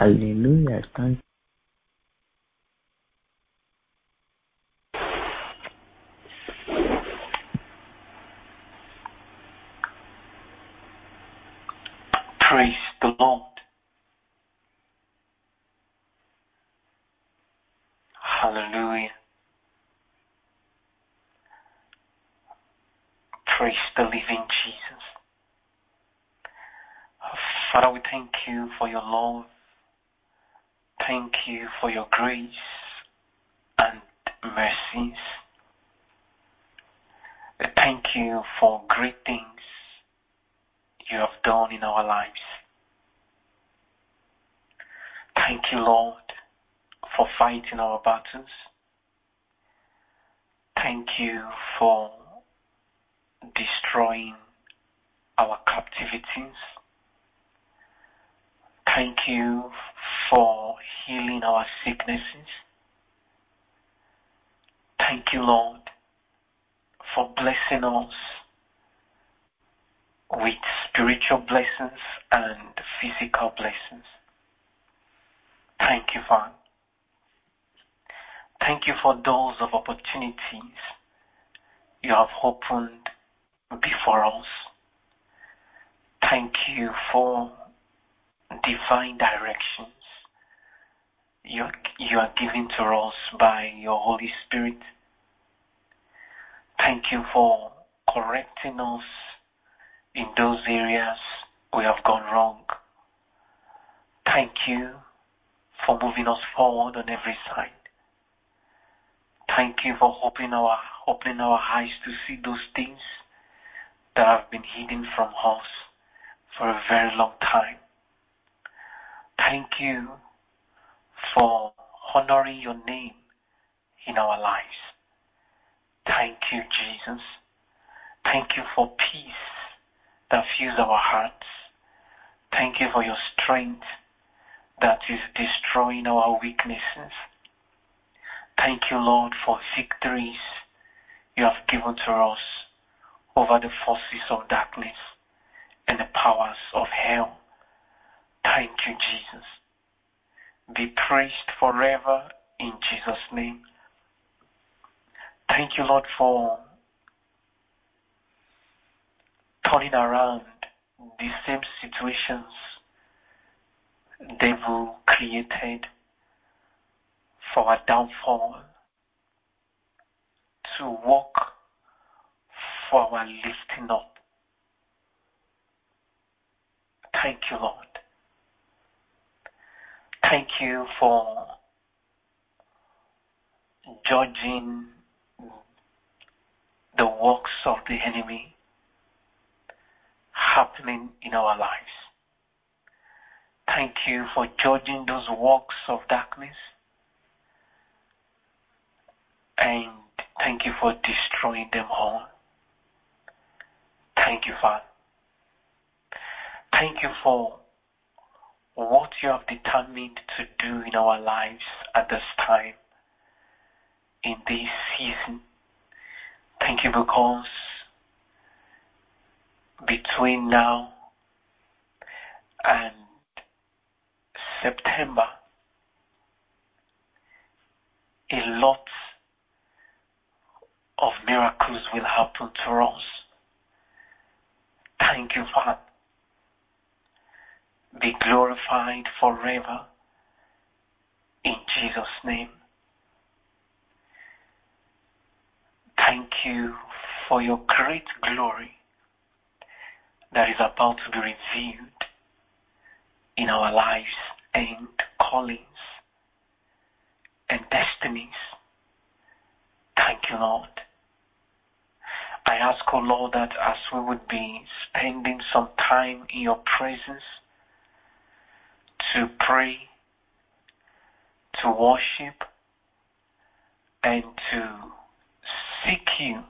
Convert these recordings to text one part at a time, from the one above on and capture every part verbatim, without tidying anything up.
Hallelujah. Thank Praise the Lord. Hallelujah. Praise the living Jesus. Father, we thank you for your love. Thank you for your grace and mercies. Thank you for great things you have done in our lives. Thank you, Lord, for fighting our battles. Thank you for destroying our captivities. Thank you for healing our sicknesses. Thank you, Lord, for blessing us with spiritual blessings and physical blessings. Thank you, Father. Thank you for doors of opportunities you have opened before us. Thank you for divine directions you are, you are giving to us by your Holy Spirit. Thank you for correcting us in those areas we have gone wrong. Thank you for moving us forward on every side. Thank you for opening our, opening our eyes to see those things that have been hidden from us for a very long time. Thank you for honoring your name in our lives. Thank you, Jesus. Thank you for peace that fills our hearts. Thank you for your strength that is destroying our weaknesses. Thank you, Lord, for victories you have given to us over the forces of darkness and the powers of hell. Thank you, Jesus. Be praised forever in Jesus' name. Thank you, Lord, for turning around the same situations devil created for our downfall to work for our lifting up. Thank you, Lord. Thank you for judging the works of the enemy happening in our lives. Thank you for judging those works of darkness. And thank you for destroying them all. Thank you, Father. Thank you for what you have determined to do in our lives at this time, in this season. Thank you because between now and September, a lot of miracles will happen to us. Thank you, Father. Be glorified forever in Jesus' name. Thank you for your great glory that is about to be revealed in our lives and callings and destinies. Thank you, Lord. I ask, O Lord, that as we would be spending some time in your presence to pray, to worship, and to seek you,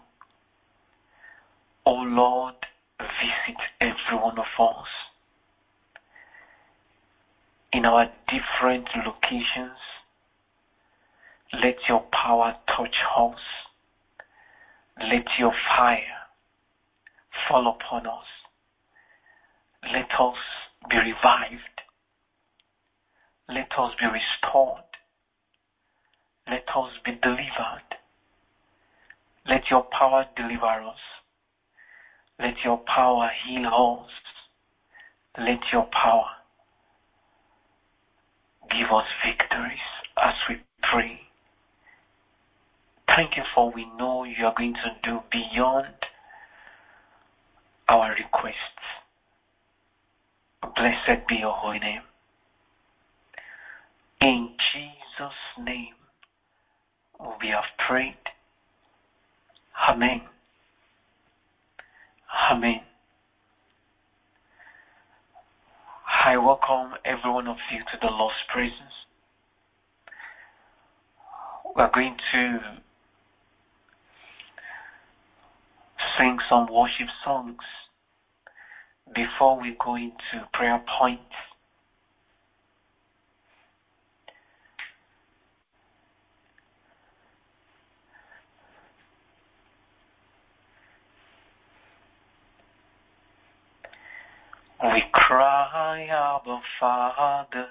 O Lord, visit every one of us in our different locations. Let your power touch us. Let your fire fall upon us. Let us be revived. Let us be restored. Let us be delivered. Let your power deliver us. Let your power heal us. Let your power give us victories as we pray. Thank you for we know you are going to do beyond our requests. Blessed be your holy name. In Jesus' name we have prayed. Amen. Amen. I welcome every one of you to the Lord's presence. We are going to sing some worship songs before we go into prayer points. We cry, Abba Father,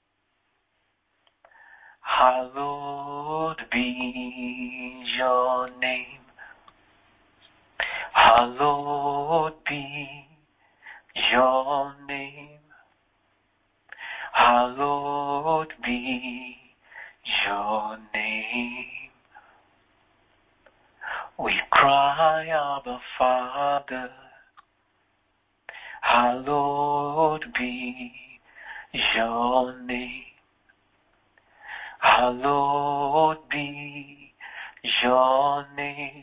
hallowed be your name. Hallowed be your name. Hallowed be your name. We cry, Abba Father, hallowed be your name. Hallowed be your name.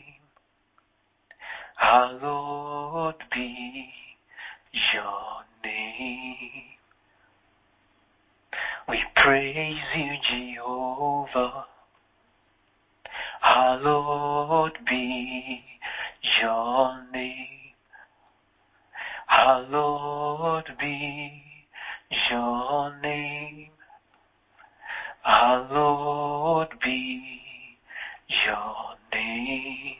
Hallowed be your name. We praise you, Jehovah. Hallowed be your name. Hallowed be your name. Hallowed be your name.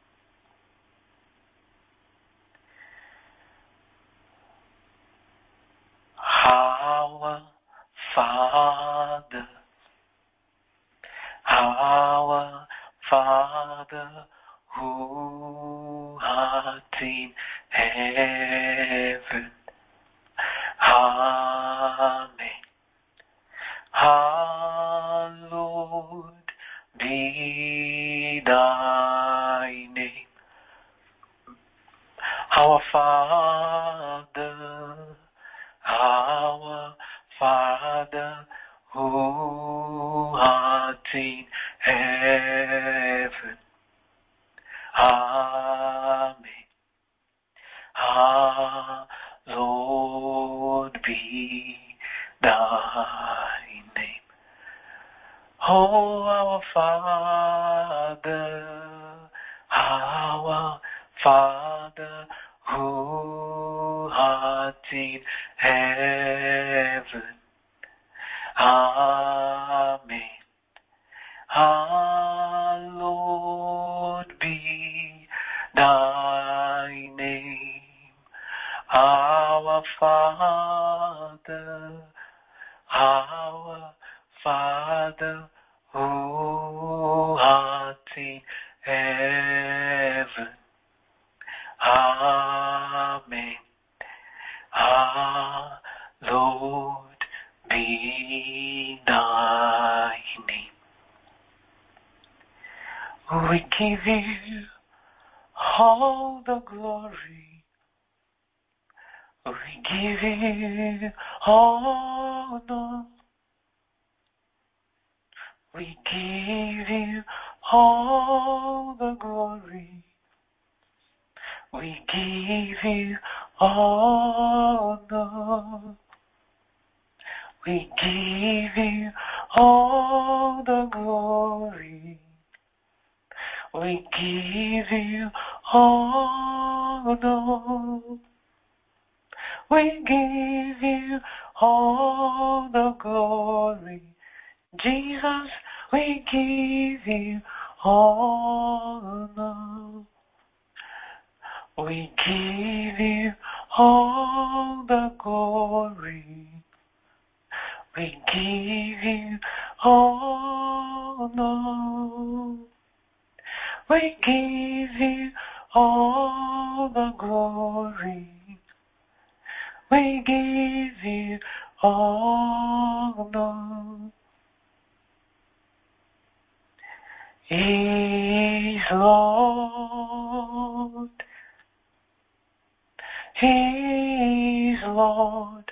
Our Father, our Father, who art in heaven, Amen. Hallowed be thy name. Our Father, our Father, who art in heaven, Amen. Hallowed be thy name. Oh, our Father, our Father, who art in heaven, Amen. Hallowed be thy name. Our Father, our Father, who art in heaven, Amen. Hallowed be thy name. We give you all the glory. We give you honor. We give you all the glory. We give you honor. We give you all the glory. We give you honor. We give you all the glory. Jesus, we give you honor. We give you all the glory. We give you honor. We give you all the glory. We give you honor. He is Lord. He is Lord.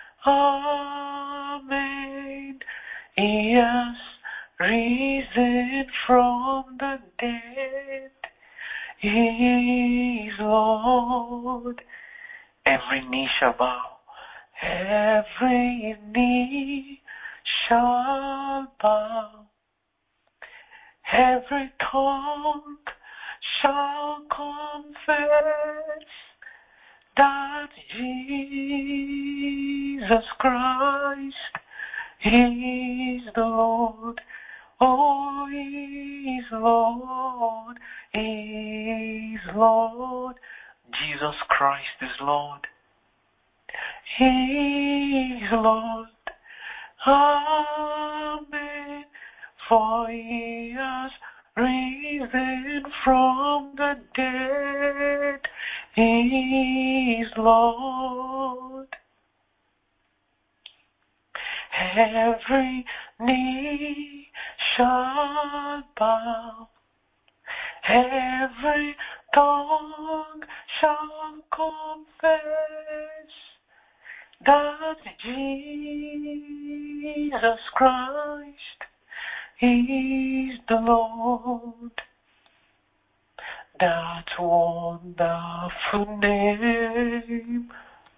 Amen. He has risen from the dead. He is Lord. Every knee shall bow. Every knee shall bow. Every tongue shall confess that Jesus Christ is the Lord. Oh, He is Lord. He is Lord. Jesus Christ is Lord. He is Lord. Amen. For He has risen from the dead. He is Lord. Every knee shall bow. Every tongue shall confess that Jesus Christ is the Lord. That wonderful name,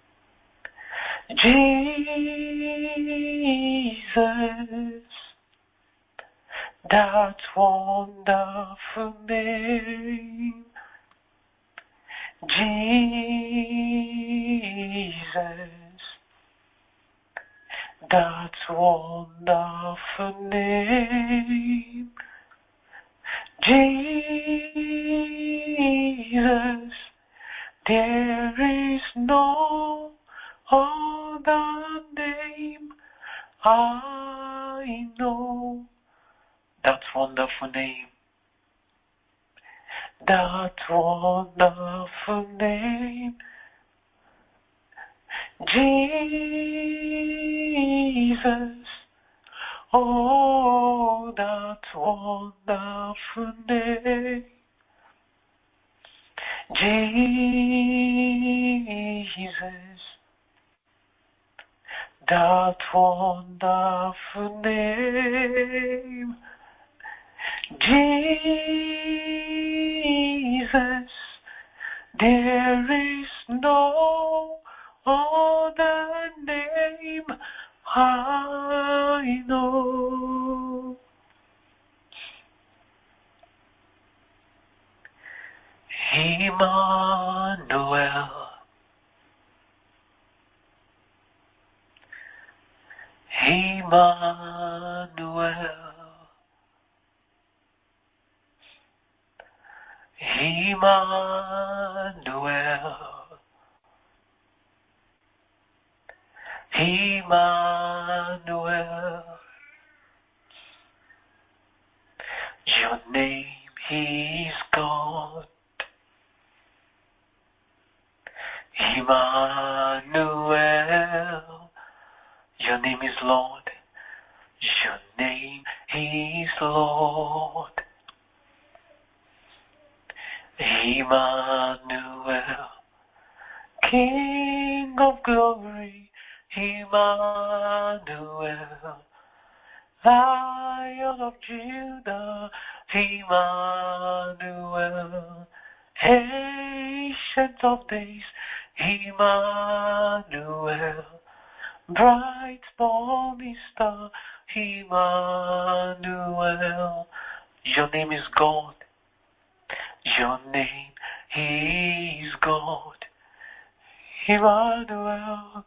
Jesus. That wonderful name, Jesus. That wonderful name, Jesus. There is no other name I know. That wonderful name, that wonderful name, Jesus. Oh, that wonderful name, Jesus. That wonderful name, Jesus. There is no other name I know. Emmanuel, Emmanuel, Emmanuel, Emmanuel. Your name is God. Emmanuel. Your name is Lord. Your name is Lord. Emmanuel. King of glory. Emmanuel. Lion of Judah. Emmanuel. Ancient of days. Emmanuel. Bright morning star. Emmanuel. Your name is God. Your name is God. Emmanuel.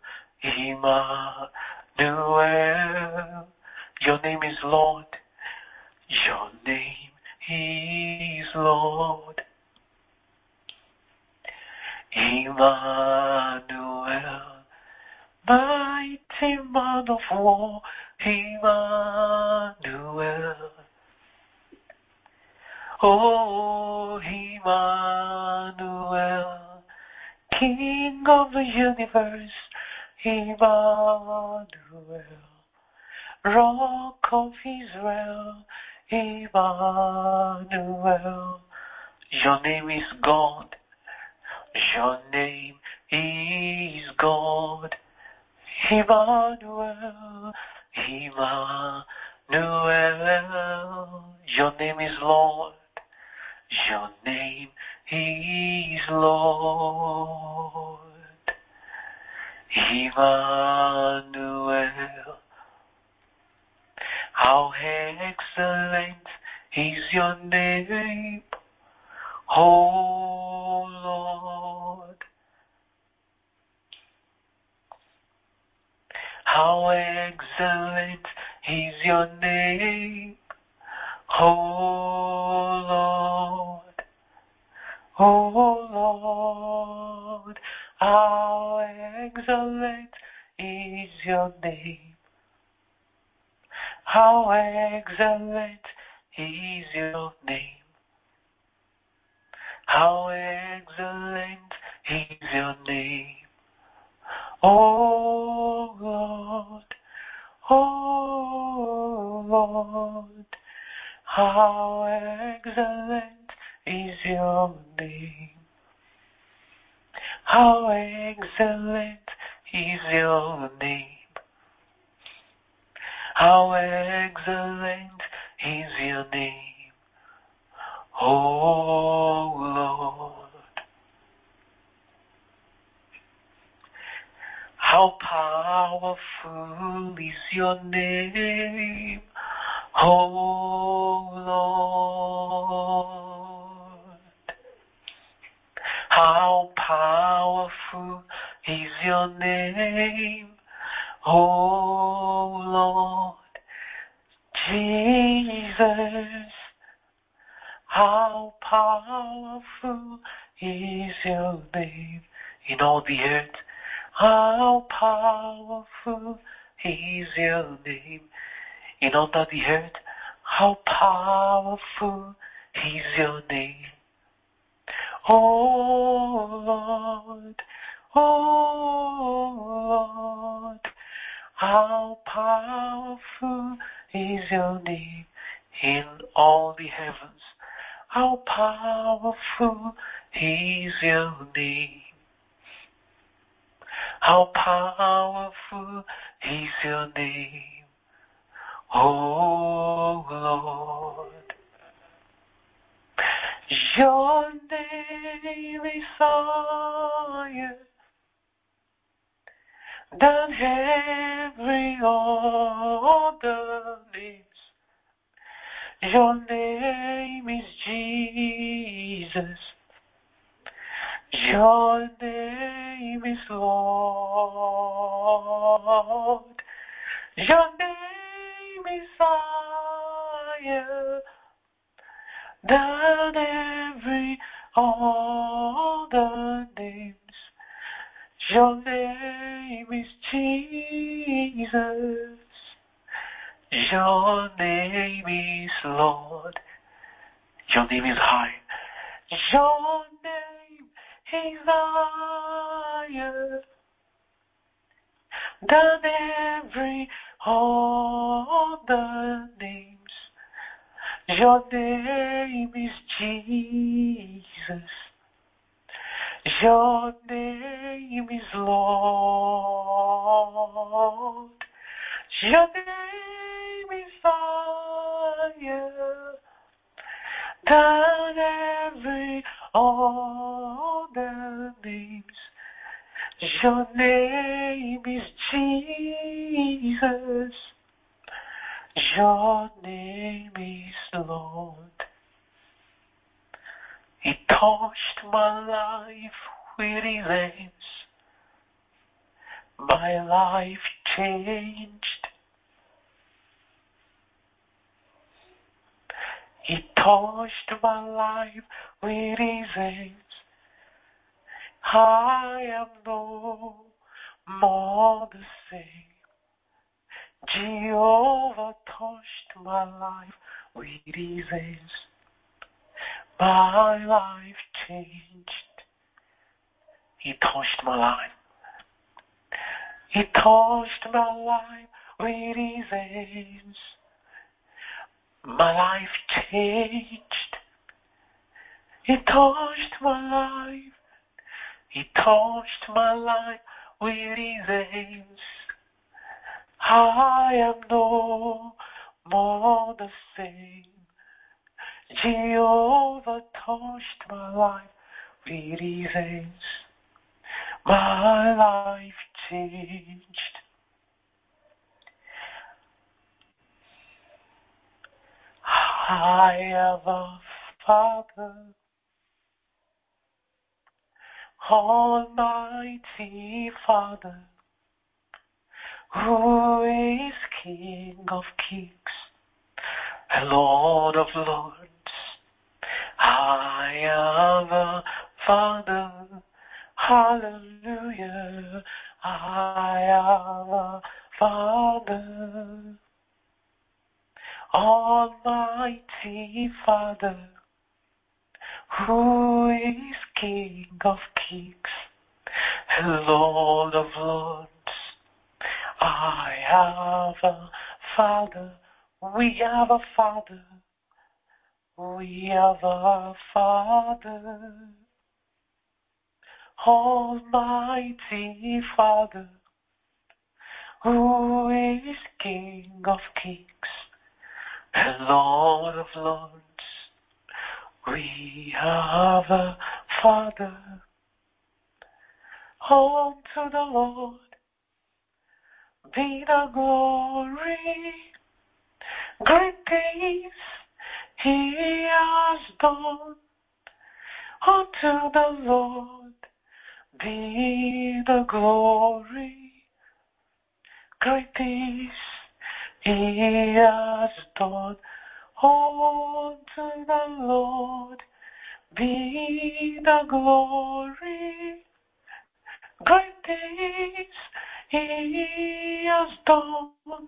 Emmanuel. Your name is Lord. Your name is Lord. Emmanuel. Mighty man of war, Emmanuel. Oh, Emmanuel, King of the universe, Emmanuel, Rock of Israel, Emmanuel. Your name is God. Your name is God. Emmanuel, Emmanuel. Your name is Lord. Your name is Lord. Emmanuel. How excellent is your name, O Lord. How excellent is your name, O Lord. O Lord, how excellent is your name. How excellent is your name. How excellent is your name. Oh Lord, oh Lord, how excellent is your name. How excellent is your name. How excellent is your name, oh Lord. How powerful is your name, oh Lord. How powerful is your name, oh Lord. Jesus, how powerful is your name in all the earth. How powerful is your name in under the earth. How powerful is your name. Oh Lord, oh Lord, how powerful is your name in all the heavens. How powerful is your name. How powerful is your name, oh Lord. Your name is higher than every other name. Your name is Jesus. Your name is Lord. Your name is higher than every other names. Your name is Jesus. Your name is Lord. Your name is high. Your name is higher than every other names. Your name is Jesus. Your name is Lord. Your name is higher than every other names. Your name is Jesus. Your name is Lord. He touched my life with his hands. My life changed. He touched my life with his hands. I am no more the same. Jehovah touched my life with his hands. My life changed. He touched my life. He touched my life with his hands. My life changed. He touched my life. He touched my life with his hands. I am no more the same. Jehovah touched my life with his hands. My life changed. I have a Father, Almighty Father, who is King of kings and Lord of lords. I have a Father, hallelujah. I have a Father, Almighty Father, who is King of kings and Lord of lords. I have a Father, we have a Father, we have a Father, Almighty Father, who is King of kings and Lord of lords. We have a Father. Unto the Lord be the glory. Great things he has done. Unto the Lord be the glory. Great things he has done. Unto the Lord be the glory. Great things he has done.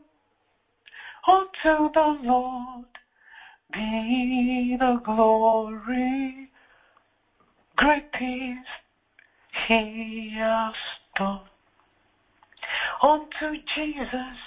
Unto the Lord be the glory. Great things he has done. Unto Jesus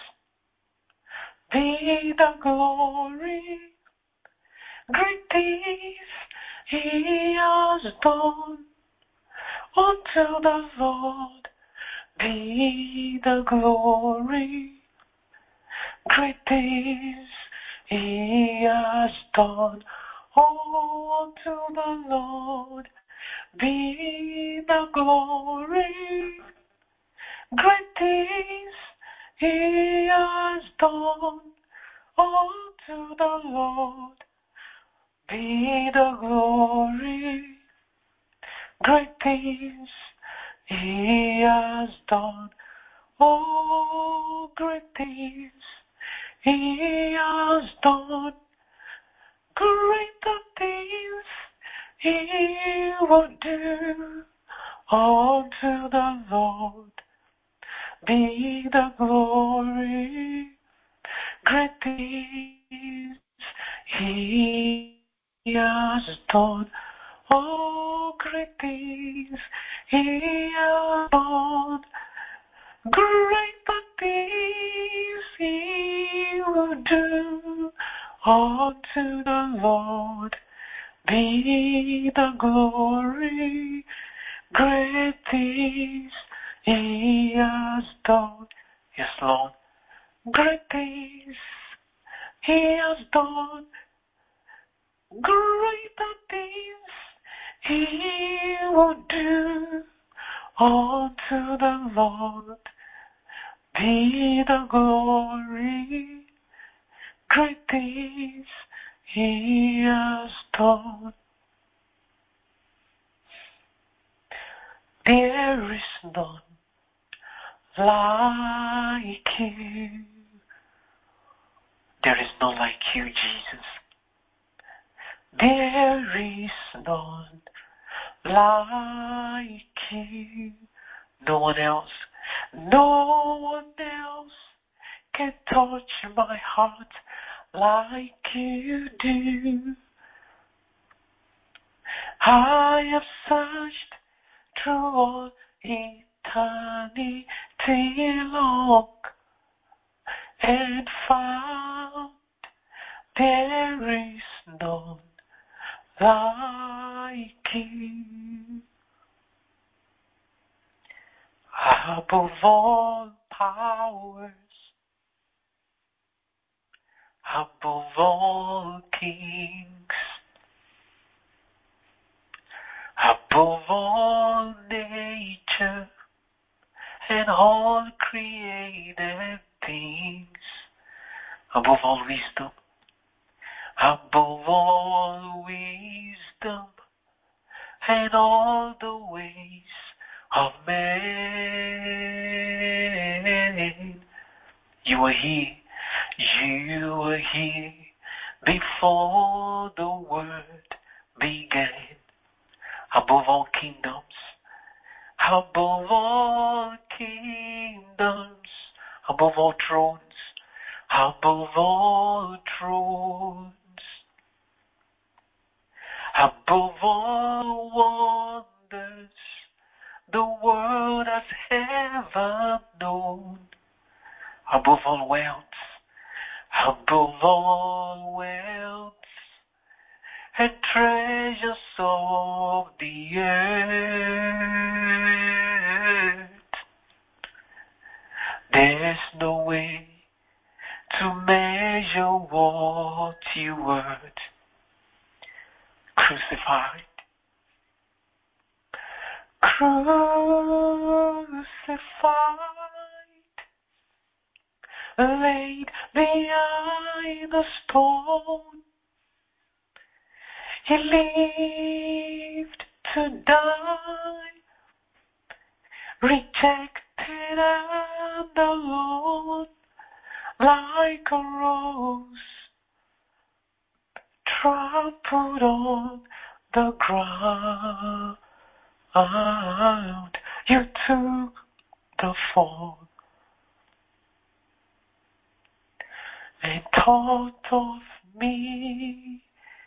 be the glory. Great things he has done. Unto the Lord be the glory. Great things he has done. Unto the Lord be the glory. Great things he has done. Unto the Lord be the glory. Great things he has done. Oh, great things he has done. Greater things he will do. Unto the Lord be the glory. Great things he has done. Oh, great things he has done. Greater things he will do. Unto the Lord be the glory. Great things he has done. Yes, Lord. Great things he has done. Greater things he will do. Unto the Lord be the glory. Great things he has done. There is none like you. There is none like you, Jesus. There is none like you. No one else. No one else can touch my heart like you do. I have searched through all eternity long and found there is none like you. Above all powers, above all kings, above all nature and all created things, above all wisdom, above all wisdom and all the ways of man. You are here, you are here before the world began. Above all kingdoms, above all kingdoms, above all thrones, above all thrones, above all wonders the world has ever known, above all wealth, above all wealth and treasures of the earth. There's no way to measure what you worth. Crucified, crucified, laid behind the stone. He lived to die, rejected and alone, like a rose trampled on the ground. You took the fall and thought of me.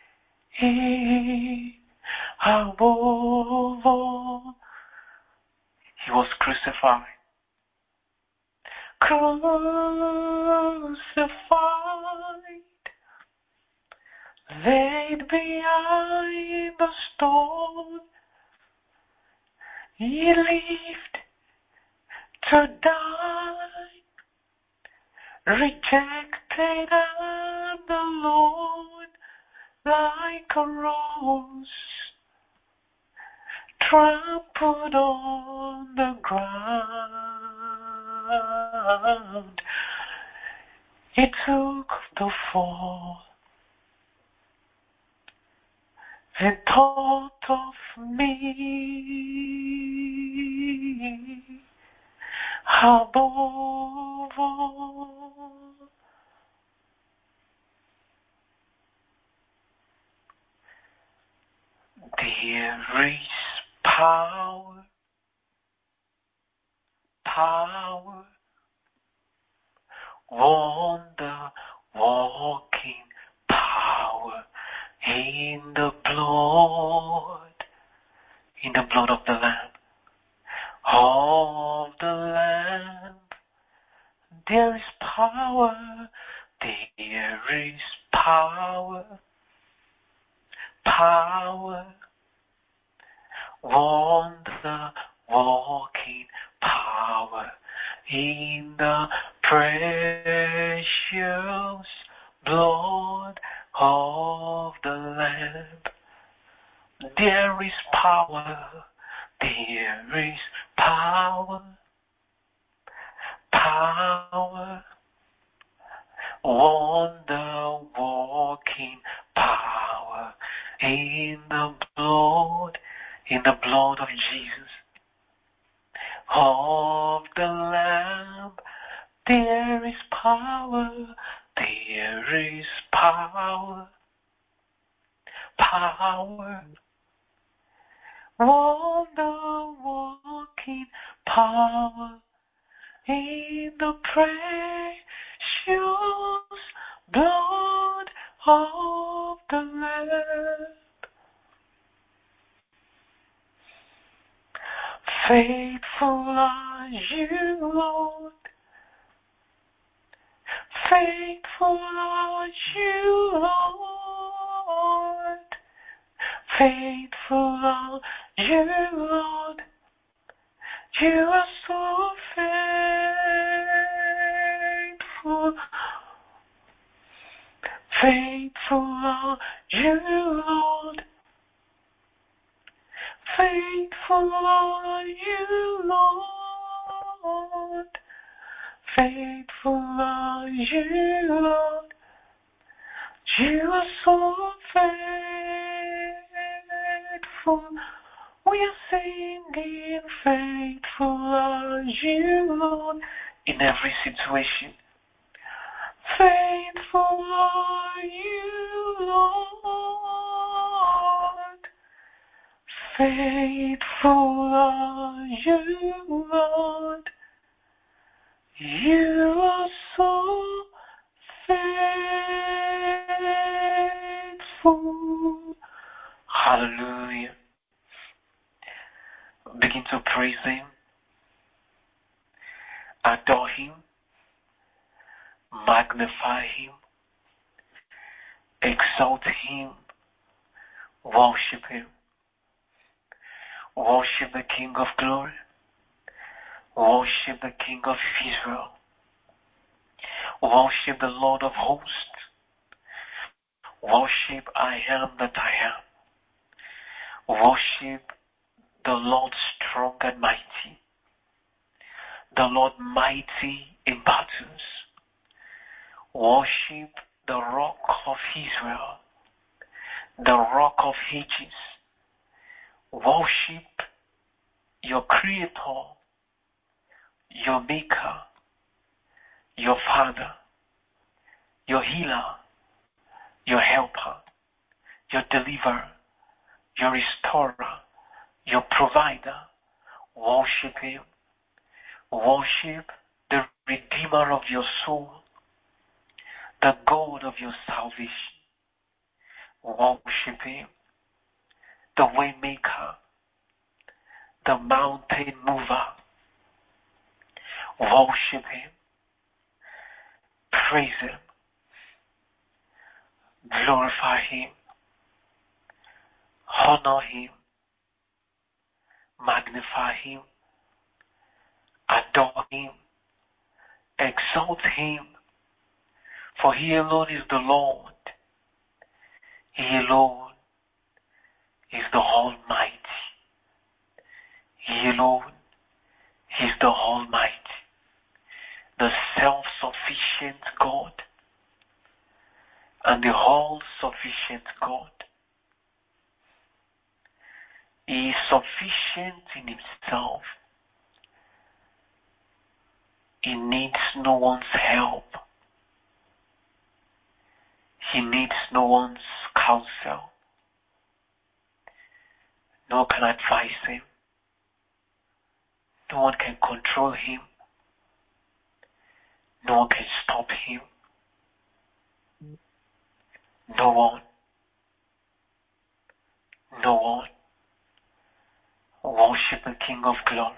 Above all, he was crucified. Crucified, laid behind the stone. He lived to die, rejected and alone, like a rose trampled on the ground. He took the fall and thought of me above all. There is power, power, wonder, walking power in the blood, in the blood of the Lamb, of the Lamb. There is power, there is power, power, wonder, walking power in the precious blood of the Lamb. There is power, there is power, power, wonder walking power in the blood, in the blood of Jesus, of the Lamb. There is power, there is power, power, wonder walking power in the precious blood of the Lamb. Faithful are you, Lord. Faithful are you, Lord. Faithful are you, Lord. You are so faithful. Faithful are you, Lord. Faithful are you, Lord. Faithful are you, Lord. You are so faithful. We are singing, faithful are you, Lord, in every situation. Faithful are you, Lord. Faithful are you, Lord. You are so faithful. Hallelujah. Begin to praise Him, adore Him, magnify Him, exalt Him, worship Him. Worship the King of Glory. Worship the King of Israel. Worship the Lord of Hosts. Worship I am that I am. Worship the Lord strong and mighty. The Lord mighty in battles. Worship the Rock of Israel. The Rock of Ages. Worship your Creator, your Maker, your Father, your Healer, your Helper, your Deliverer, your Restorer, your Provider. Worship Him. Worship the Redeemer of your soul, the God of your salvation. Worship Him, the Waymaker, the Mountain Mover. Worship Him. Praise Him. Glorify Him. Honor Him. Magnify Him. Adore Him. Exalt Him. For He alone is the Lord. He alone is the Almighty. He alone is the Almighty, the self-sufficient God and the all-sufficient God. He is sufficient in Himself. He needs no one's help. He needs no one's counsel. No one can advise Him. No one can control Him. No one can stop Him. No one. No one. Worship the King of Glory.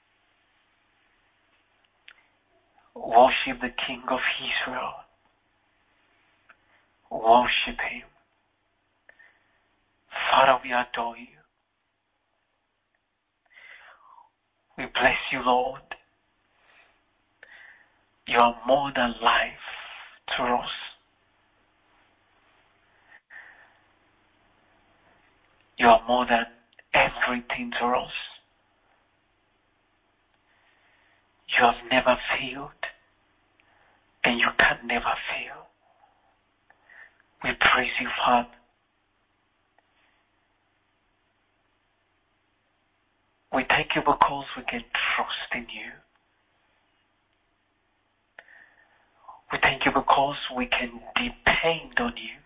Worship the King of Israel. Worship Him. Father, we adore You. We bless You, Lord. You are more than life to us. You are more than everything to us. You have never failed, and You can never fail. We praise You, Father. We thank You because we can trust in You. We thank You because we can depend on You.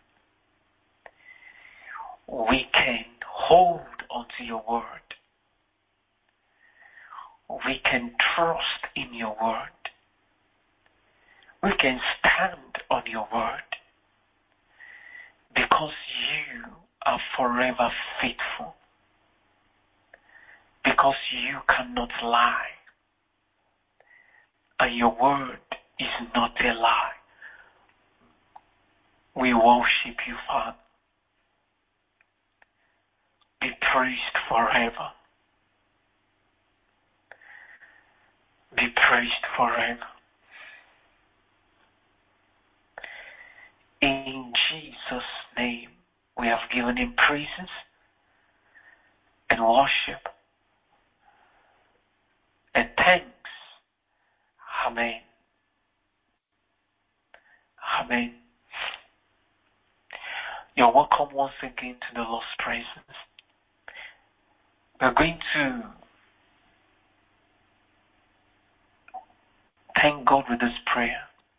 We can hold onto Your word. we can trust in your word. We can stand on your word because you are forever faithful. Because you cannot lie. And your word is not a lie. We worship you, Father. Be praised forever. Be praised forever. In Jesus' name, we have given him praises and worship and thanks. Amen. Amen. You're welcome once again to the Lord's presence. We're going to thank God with this prayer.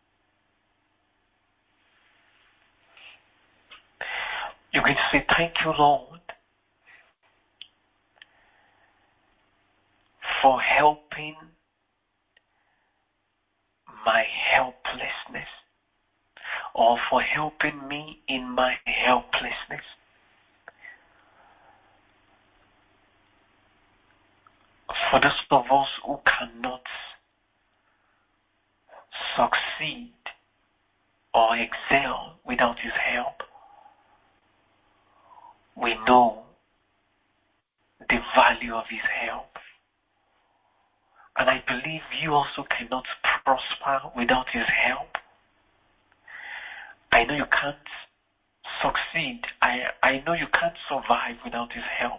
You're going to say, thank you, Lord, for helping my helplessness, or for helping me in my helplessness. For those of us who cannot succeed or excel without his help, we know the value of his help. And I believe you also cannot prosper without his help. I know you can't succeed. I, I know you can't survive without his help.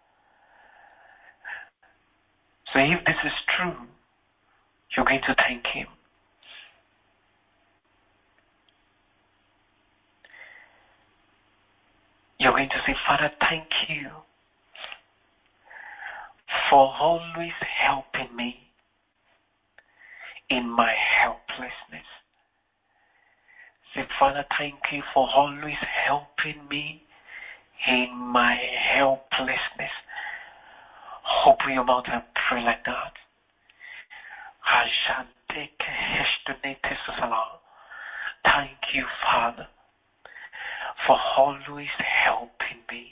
So if this is true, you're going to thank him. You're going to say, Father, thank you for always helping me in my helplessness. Say, Father, thank you for always helping me in my helplessness. Open your mouth and pray like that. Thank you, Father, for always helping me.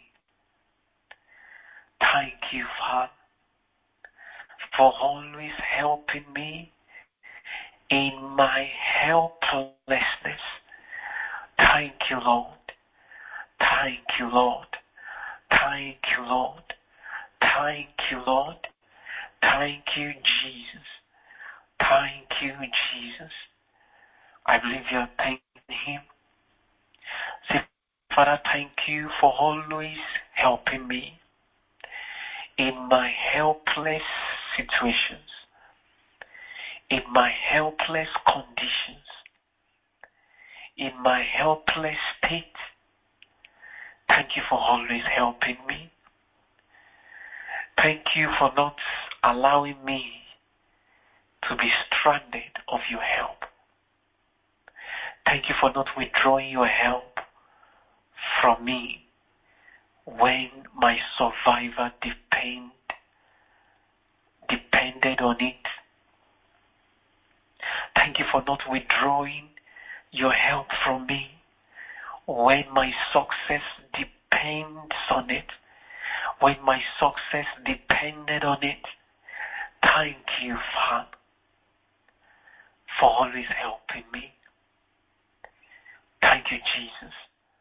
Thank you, Father, for always helping me in my helplessness. Thank you, Lord. Thank you, Lord. Thank you, Lord. Thank you, Lord. Thank you, Jesus. Thank you, Jesus. I believe you are thanking him. Say, Father, thank you for always helping me in my helpless situations, in my helpless conditions, in my helpless state. Thank you for always helping me. Thank you for not allowing me to be stranded of your help. Thank you for not withdrawing your help from me when my survival depend, depended on it. Thank you for not withdrawing your help from me when my success depends on it, when my success depended on it. Thank you, Father, for always helping me. Thank you, Jesus.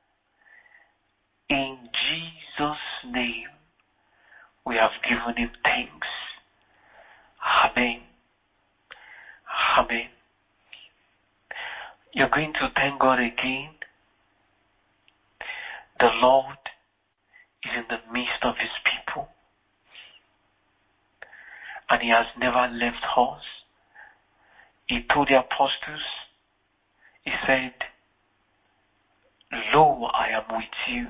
In Jesus' name, we have given him thanks. Amen. Amen. You're going to thank God again. The Lord is in the midst of his people, and he has never left us. He told the apostles, he said, Lo, I am with you,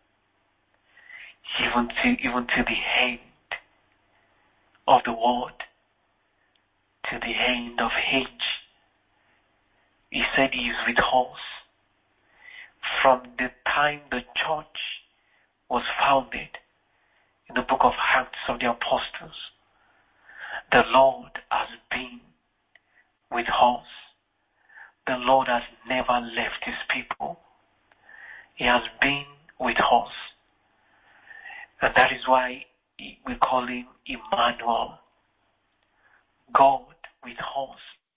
even to, even to the end of the world, to the end of age. He said he is with us from the time the church was founded in the book of Acts of the Apostles. The Lord has been with us. The Lord has never left his people. He has been with us. And that is why we call him Emmanuel. God with us.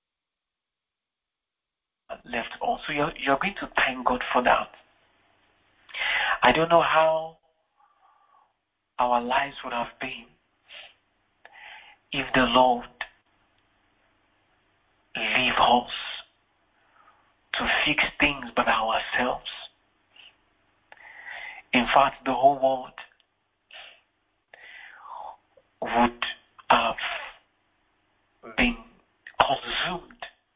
Left us. So you're, you're going to thank God for that. I don't know how our lives would have been if the Lord leave us to fix things by ourselves. In fact, the whole world would have been consumed.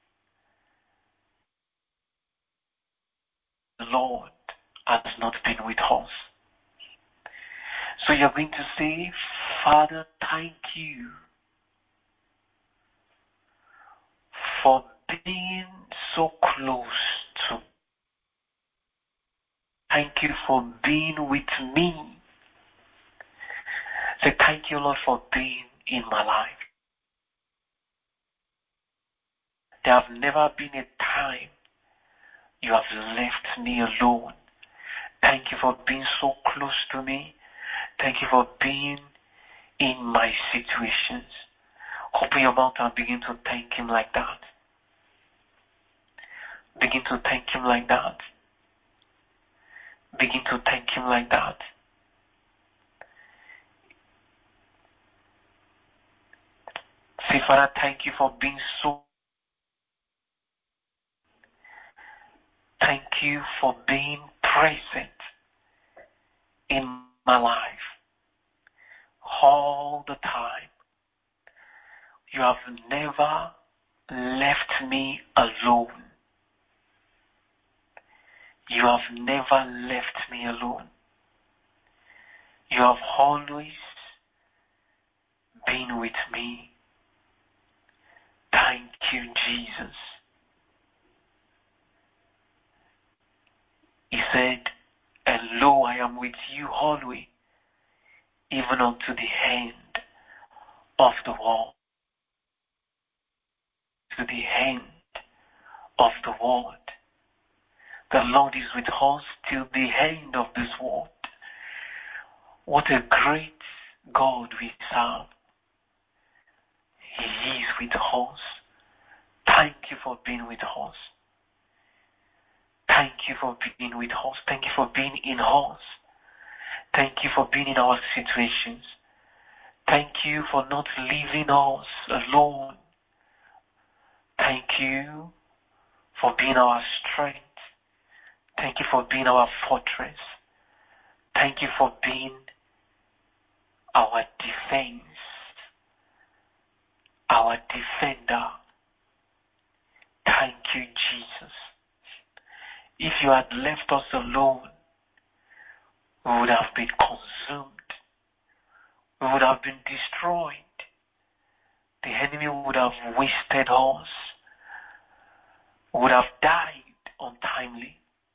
The Lord has not been with us. So you're going to say, Father, thank you for being so close to. Thank you for being with me. Say, thank you, Lord, for being in my life. There have never been a time you have left me alone. Thank you for being so close to me. Thank you for being in my situations. Open your mouth and begin to thank him like that. Begin to thank him like that. Begin to thank him like that. Say, Father, thank you for being so. Thank you for being present in my life all the time. You have never left me alone. You have never left me alone. You have always been with me. Thank you, Jesus. He said, and lo, I am with you always, even unto the end of the world. To the end of the world. The Lord is with us till the end of this world. What a great God we serve. He is with us. Thank you for being with us. Thank you for being with us. Thank you for being in us. Thank you for being in our situations. Thank you for not leaving us alone. Thank you for being our strength. Thank you for being our fortress. Thank you for being our defense, our defender. Thank you, Jesus. If you had left us alone, we would have been consumed. We would have been destroyed. The enemy would have wasted us. We would have died untimely.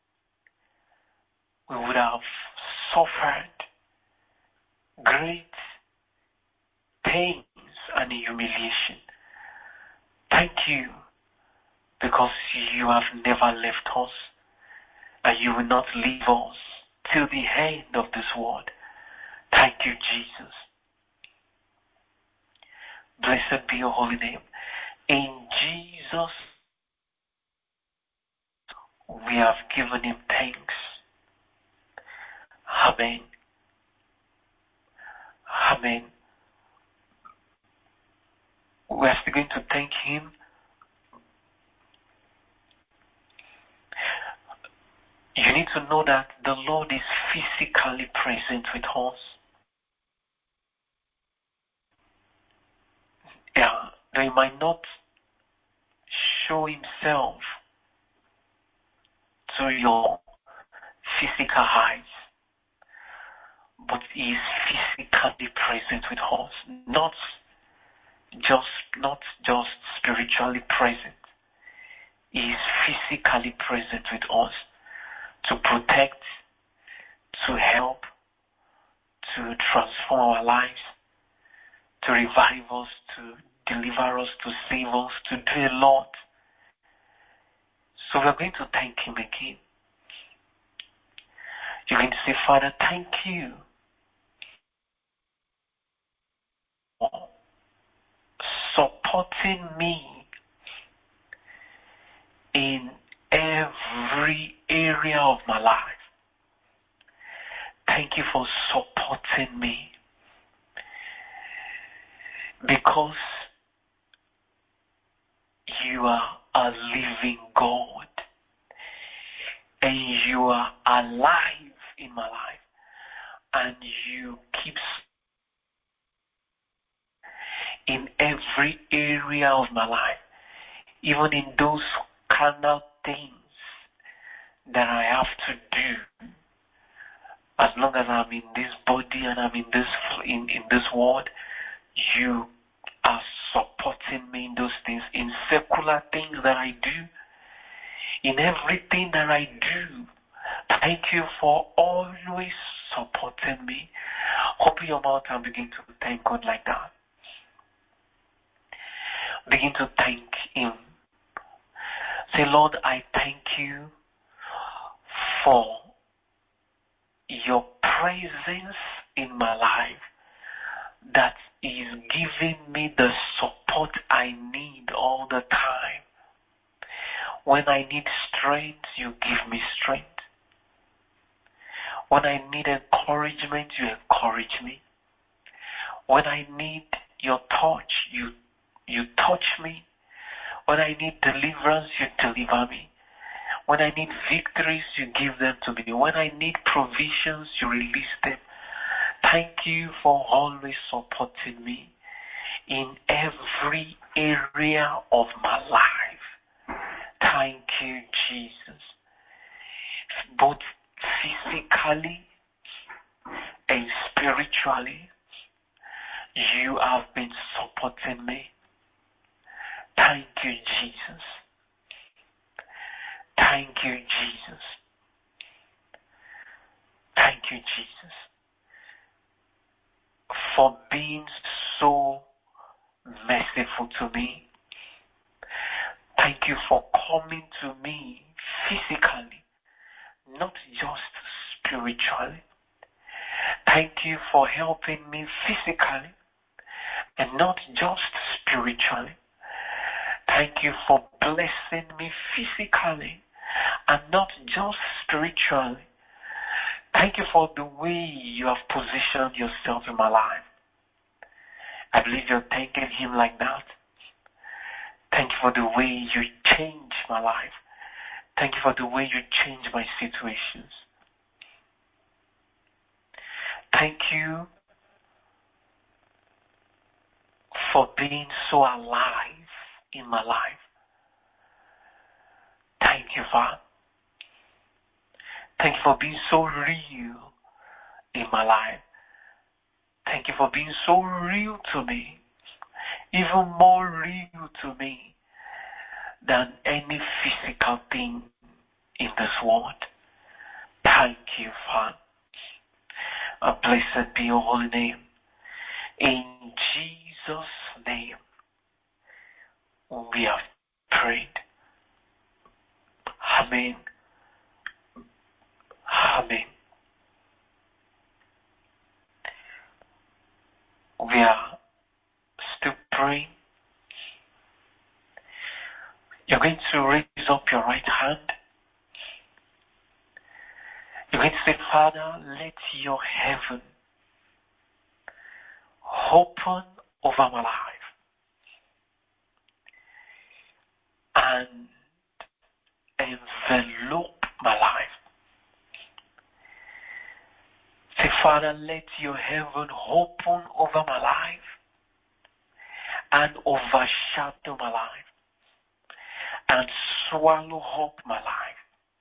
We would have suffered great pains and humiliation. Thank you, because you have never left us, and you will not leave us till the end of this world. Thank you, Jesus. Blessed be your holy name. In Jesus, we have given him thanks. Amen. Amen. We are still going to thank him. You need to know that the Lord is physically present with us. Yeah, though he might not show himself to your physical eyes, but he is physically present with us, not just not just spiritually present. He is physically present with us to protect, to help, to transform our lives, to revive us, to deliver us, to save us, to do a lot. So we're going to thank him again. You're going to say, Father, thank you for supporting me in every area of my life. Thank you for supporting me, because you are a living God and you are alive in my life, and you keep in every area of my life, even in those carnal things that I have to do. As long as I'm in this body and I'm in this in, in this world, you are supporting me in those things, in secular things that I do, in everything that I do. Thank you for always supporting me. Open your mouth and begin to thank God like that. Begin to thank him. Say, Lord, I thank you for your presence in my life that is giving me the support I need all the time. When I need strength, you give me strength. When I need encouragement, you encourage me. When I need your touch, you you touch me. When I need deliverance, you deliver me. When I need victories, you give them to me. When I need provisions, you release them. Thank you for always supporting me in every area of my life. Thank you, Jesus. Both physically and spiritually, you have been supporting me. Thank you, Jesus. Thank you, Jesus. Thank you, Jesus, for being so merciful to me. Thank you for coming to me physically, not just spiritually. Thank you for helping me physically and not just spiritually. Thank you for blessing me physically and not just spiritually. Thank you for the way you have positioned yourself in my life. I believe you're thanking him like that. Thank you for the way you changed my life. Thank you for the way you changed my situations. Thank you for being so alive in my life. Thank you, Father. Thank you for being so real in my life. Thank you for being so real to me, even more real to me than any physical thing in this world. Thank you, Father. Uh, blessed be your holy name. In Jesus' name, we have prayed. Amen. Amen. We are still praying. You're going to raise up your right hand. You're going to say, Father, let your heaven open over my life and envelope my life. Say, Father, let your heaven open over my life and overshadow my life and swallow up my life.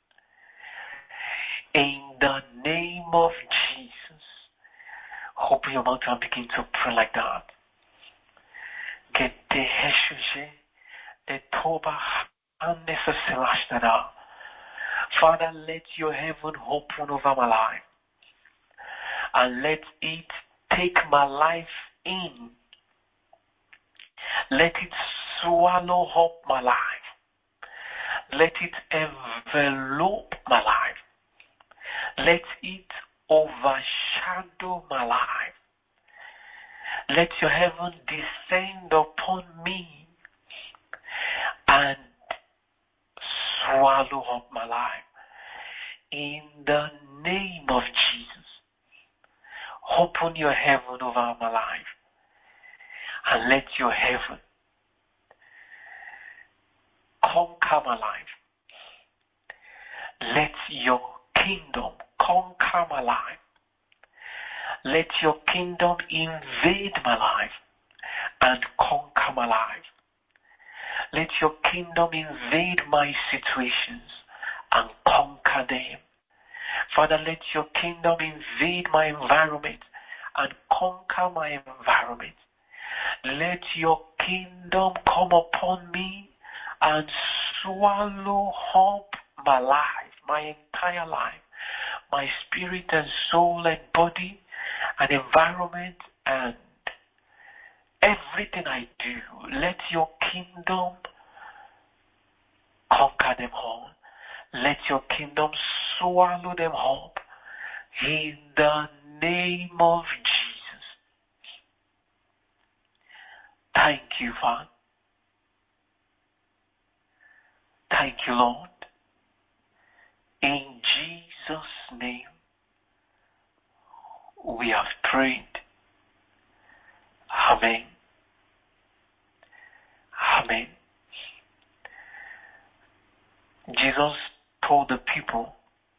In the name of Jesus, open your mouth and begin to pray like that. Get the heshuje, the toba, unnecessary. Father, let your heaven open over my life and let it take my life in Let it swallow up my life. Let it envelope my life. Let it overshadow my life. Let your heaven descend upon me and swallow up my life. In the name of Jesus, open your heaven over my life and let your heaven conquer my life. Let your kingdom conquer my life. Let your kingdom invade my life and conquer my life. Let your kingdom invade my situations and conquer them. Father, let your kingdom invade my environment and conquer my environment. Let your kingdom come upon me and swallow up my life, my entire life, my spirit and soul and body and environment and everything I do. Let your kingdom conquer them all. Let your kingdom swallow them up in the name of Jesus. Thank you, Father. Thank you, Lord. In Jesus' name, we have prayed. Amen. Amen. Jesus told the people,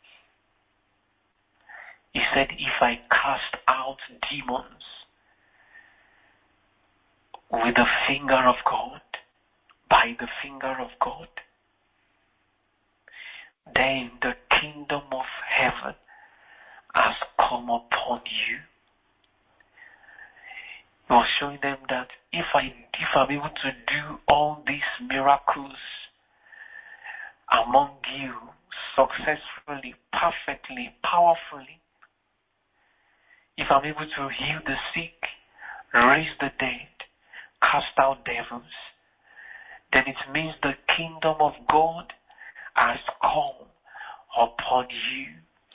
he said, if I cast out demons with the finger of God, by the finger of God, then the kingdom of heaven has come upon you. He was showing them that if I if I'm able to do all these miracles among you successfully, perfectly, powerfully, if I'm able to heal the sick, raise the dead, cast out devils, then it means the kingdom of God has come upon you.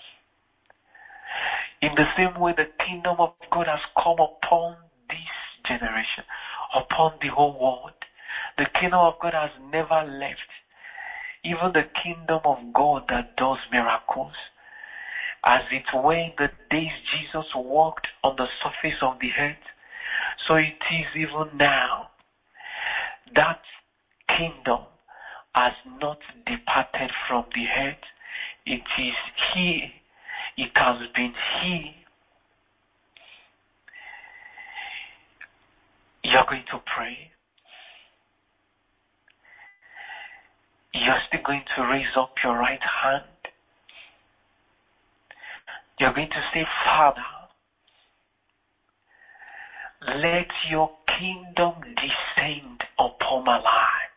In the same way, the kingdom of God has come upon this generation, upon the whole world. The kingdom of God has never left. Even the kingdom of God that does miracles, as it were in the days Jesus walked on the surface of the earth, so it is even now. That kingdom has not departed from the earth. It is here. It has been here. You're going to pray. You're still going to raise up your right hand. You're going to say, Father, let your kingdom descend upon my life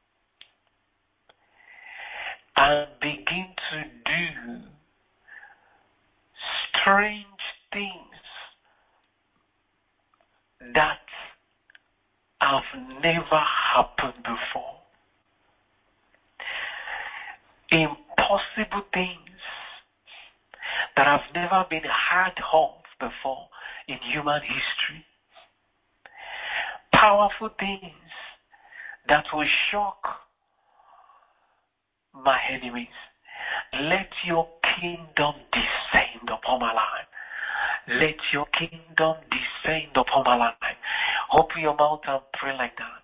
and begin to do strange things that have never happened before. Impossible things that have never been heard of before in human history. Powerful things that will shock my enemies. Let your kingdom descend upon my life. Let your kingdom descend upon my life. Open your mouth and pray like that.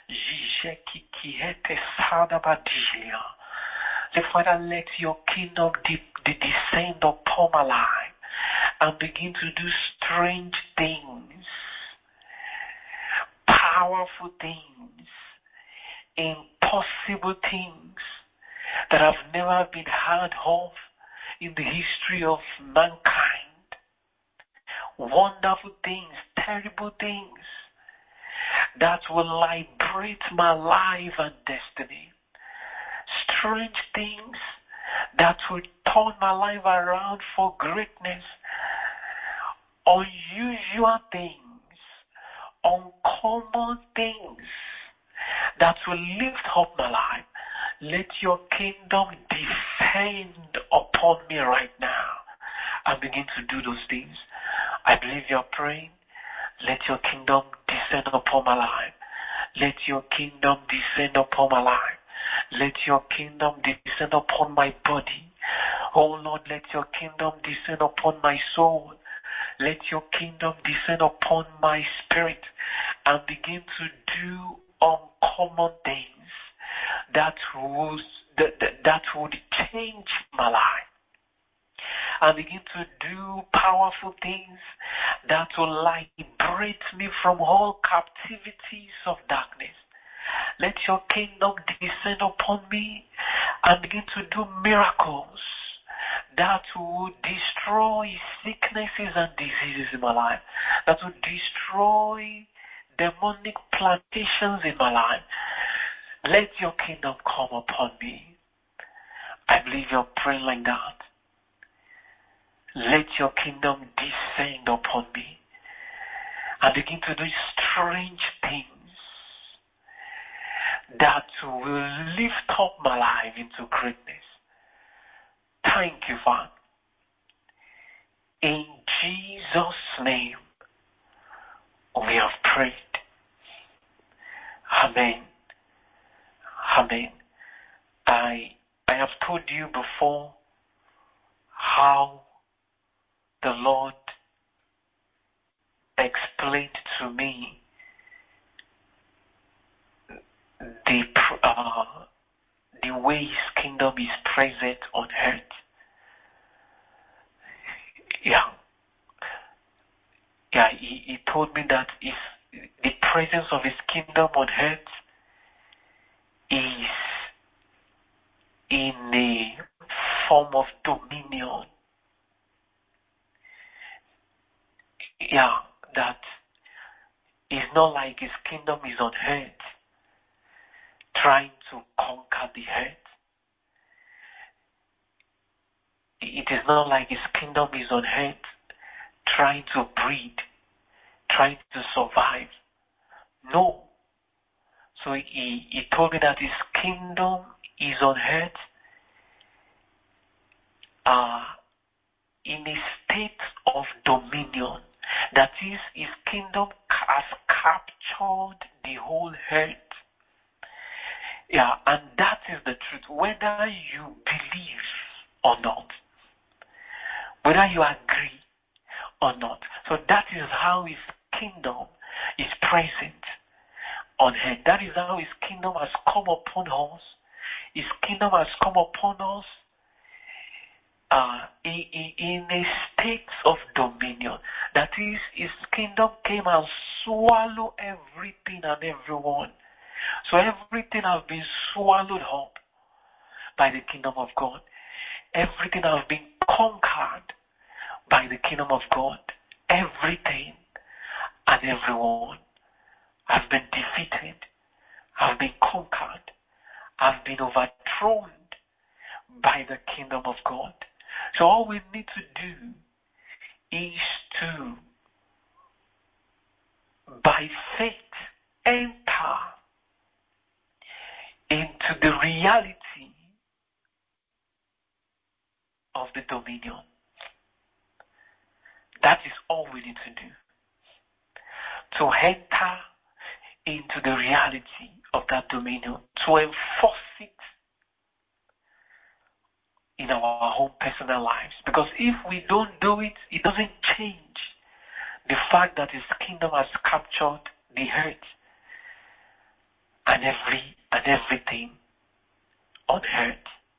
Say, Father, let your kingdom de- de- descend upon my life and begin to do strange things, powerful things, impossible things that have never been heard of in the history of mankind. Wonderful things, terrible things that will liberate my life and destiny. Strange things that will turn my life around for greatness. Unusual things, uncommon uncommon things that will lift up my life. Let your kingdom descend upon me right now and begin to do those things. I believe you're praying. Let your kingdom descend upon my life. Let your kingdom descend upon my life. Let your kingdom descend upon my body. Oh Lord, let your kingdom descend upon my soul. Let your kingdom descend upon my spirit and begin to do uncommon things that would, that, that, that would change my life. And begin to do powerful things that will liberate me from all captivities of darkness. Let your kingdom descend upon me and begin to do miracles that will destroy sicknesses and diseases in my life, that will destroy demonic plantations in my life. Let your kingdom come upon me. I believe you're praying like that. Let your kingdom descend upon me and begin to do strange things that will lift up my life into greatness. Thank you, Father. In Jesus' name, we have prayed. Amen. Amen. I I have told you before how the Lord explained to me the uh, the way His kingdom is present on earth. Yeah, yeah. He, he told me that if the presence of His kingdom on earth is in a form of dominion. Yeah, that is not like His kingdom is on earth, trying to conquer the earth. It is not like His kingdom is on earth, trying to breed, trying to survive. No. So he, he told me that His kingdom is on earth uh, in a state of dominion. That is, His kingdom has captured the whole earth. Yeah, and that is the truth. Whether you believe or not, whether you agree or not. So that is how His kingdom is present on earth. That is how His kingdom has come upon us. His kingdom has come upon us uh, in, in a state of dominion. That is, His kingdom came and swallowed everything and everyone. So everything has been swallowed up by the kingdom of God. Everything has been conquered by the kingdom of God. Everything and everyone has been defeated, has been conquered, has been overthrown by the kingdom of God. So all we need to do is to, by faith, enter into the reality of the dominion. That is all we need to do. To enter into the reality of that dominion, to enforce it in our own personal lives. Because if we don't do it, it doesn't change the fact that His kingdom has captured the earth and every and everything on earth.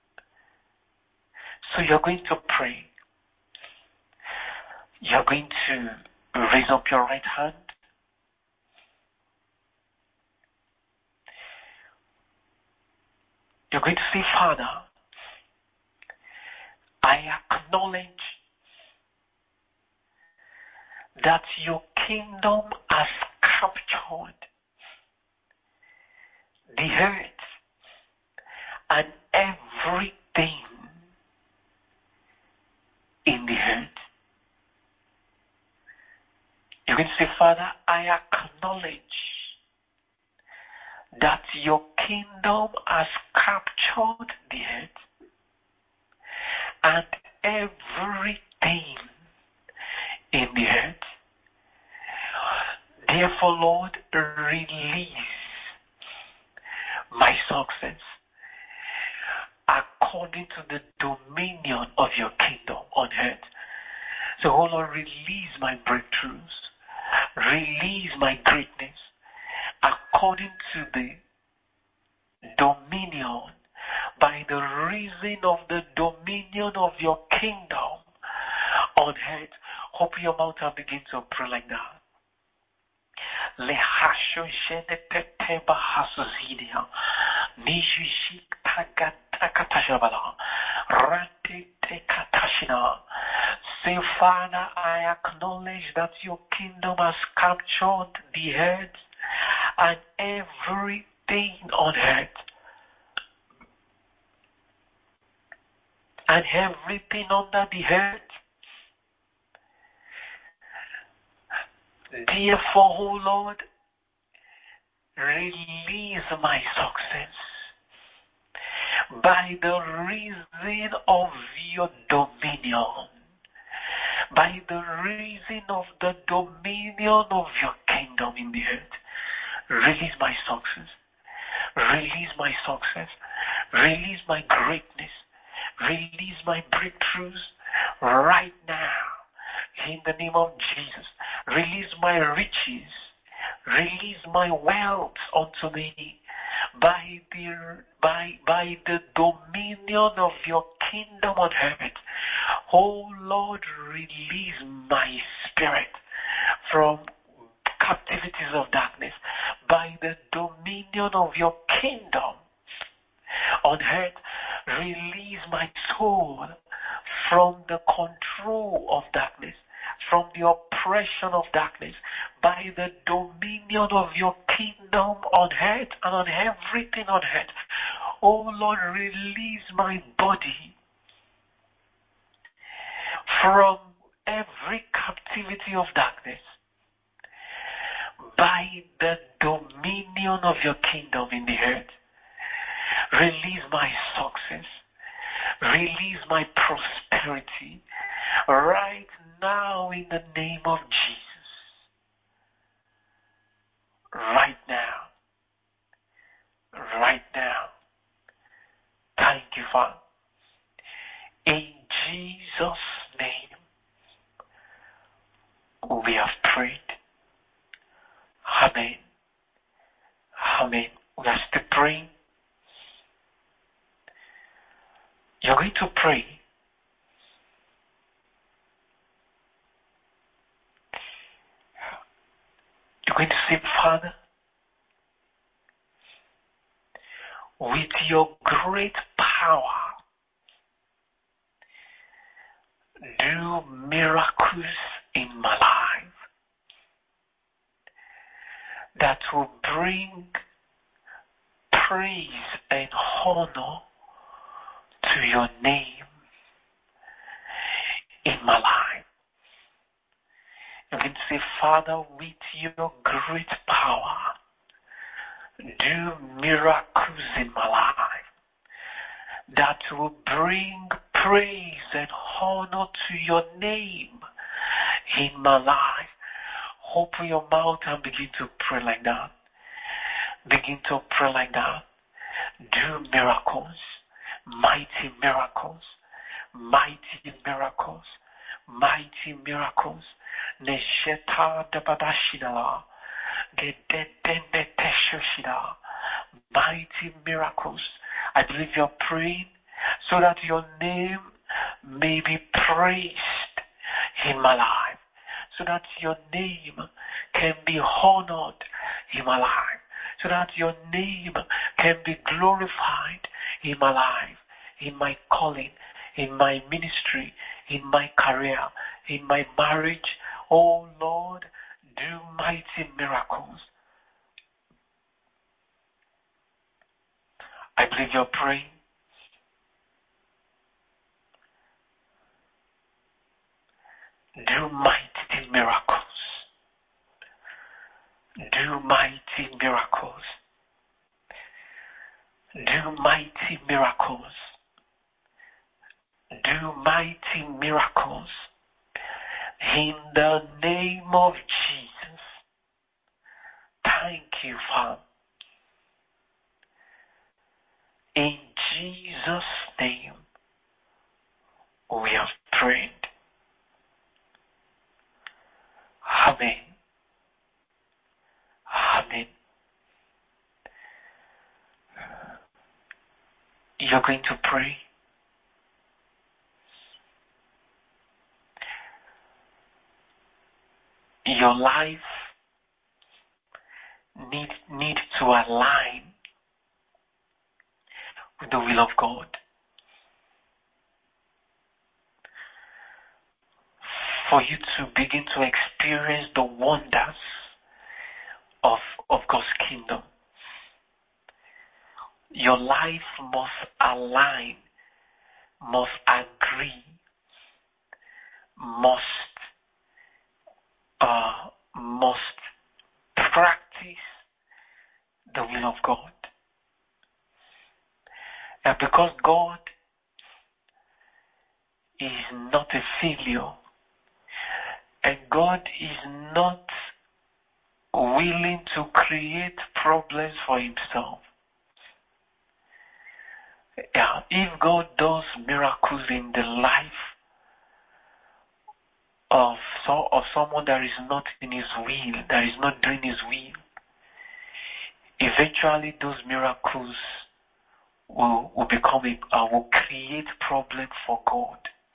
So you're going to pray. You're going to raise up your right hand. You're going to say, Father, I acknowledge that your kingdom has captured the earth and everything in the earth. You're going to say, Father, Father, I acknowledge that your kingdom has captured the earth and everything in the earth. Therefore, Lord, release my success according to the dominion of your kingdom on earth. So, oh Lord, release my breakthroughs, release my greatness according to the dominion, by the reason of the dominion of your kingdom on earth. Open your mouth and begin to pray like that. Lehasho jenete bahasuzidia. Nijushi tagatakatashaba. Rate tekatashina. Say, Father, I acknowledge that your kingdom has captured the earth and everything on earth. And everything under the earth. Therefore, O Lord, release my success by the reason of your dominion. By the reason of the dominion of your kingdom in the earth. Release my success. Release my success. Release my greatness. Release my breakthroughs right now. In the name of Jesus. Release my riches. Release my wealth unto me. By the, by, by the dominion of your kingdom on earth. Oh Lord, release my spirit from captivities of darkness. By the dominion of your kingdom on earth, release my soul from the control of darkness, from the oppression of darkness, by the dominion of your kingdom on earth and on everything on earth. Oh Lord, release my body from every captivity of darkness by the dominion of your kingdom in the earth. Release my success. Release my prosperity right now in the name of Jesus. Right now. Right now. Thank you, Father. In Jesus' name, we have prayed. Amen. Amen. We are still praying. You're going to pray. You're going to say, Father, with your great power, do miracles in my life that will bring praise and honor to your name in my life. You can say, Father, with your great power, do miracles in my life that will bring praise and honor to your name in my life. Open your mouth and begin to pray like that. Begin to pray like that. Do miracles, mighty miracles, mighty miracles, mighty miracles. Nesheta dababashidala, gededendeteshoshida. Mighty miracles. I believe you're praying so that your name may be praised in my life, so that your name can be honored in my life, so that your name can be glorified in my life, in my calling, in my ministry, in my career, in my marriage. Oh Lord, do mighty miracles. I believe you're praying. Do mighty miracles. Do mighty miracles. Do mighty miracles. Do mighty miracles. In the name of Jesus. Thank you, Father. In Jesus' name, we have prayed. Amen. Amen. You're going to pray. Your life need, need to align with the will of God. For you to begin to experience the wonders of, of God's kingdom. Your life must align, must agree, must uh, must practice the will of God. And because God is not a failure, and God is not willing to create problems for himself. Yeah, if God does miracles in the life of so of someone that is not in his will, that is not doing his will, eventually those miracles will, will become a, uh, will create problem for God.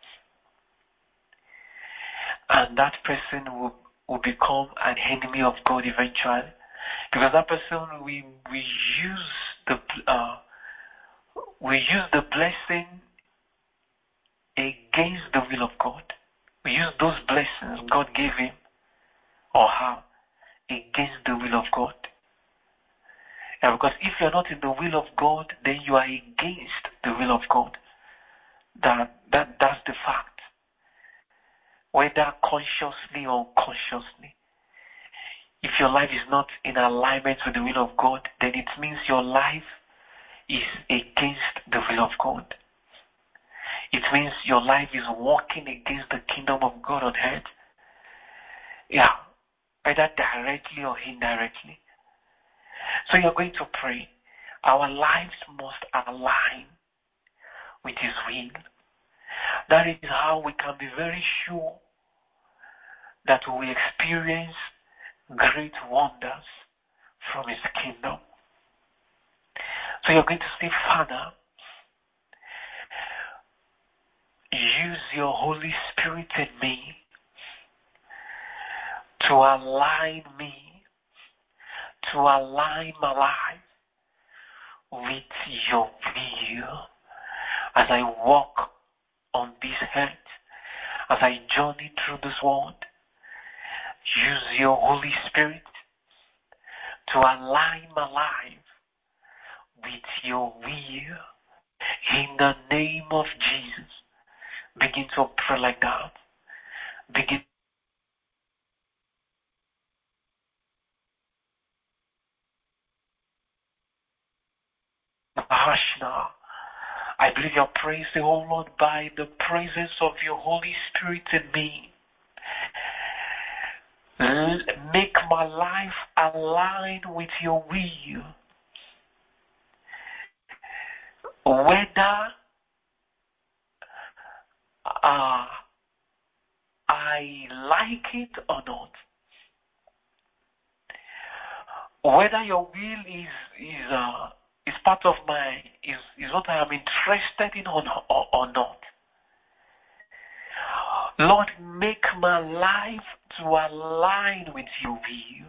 And that person will, will become an enemy of God eventually. Because that person, we, we use the, uh, we use the blessing against the will of God. We use those blessings God gave him or her against the will of God. Yeah, because if you're not in the will of God, then you are against the will of God. That, that, that's the fact. Whether consciously or unconsciously. If your life is not in alignment with the will of God, then it means your life is against the will of God. It means your life is working against the kingdom of God on earth. Yeah, either directly or indirectly. So you're going to pray. Our lives must align with His will. That is how we can be very sure that we experience great wonders from His kingdom. So you're going to say, Father, use your Holy Spirit in me to align me, to align my life with your will as I walk on this earth, as I journey through this world. Use your Holy Spirit to align my life with your will. In the name of Jesus, begin to pray like that. Begin. Ashna. I believe you're praying, say, oh Lord, by the presence of your Holy Spirit in me, make my life align with your will. Whether uh, I like it or not, whether your will is is uh, is part of my is is what I am interested in or, or, or not. Lord, make my life to align with your will.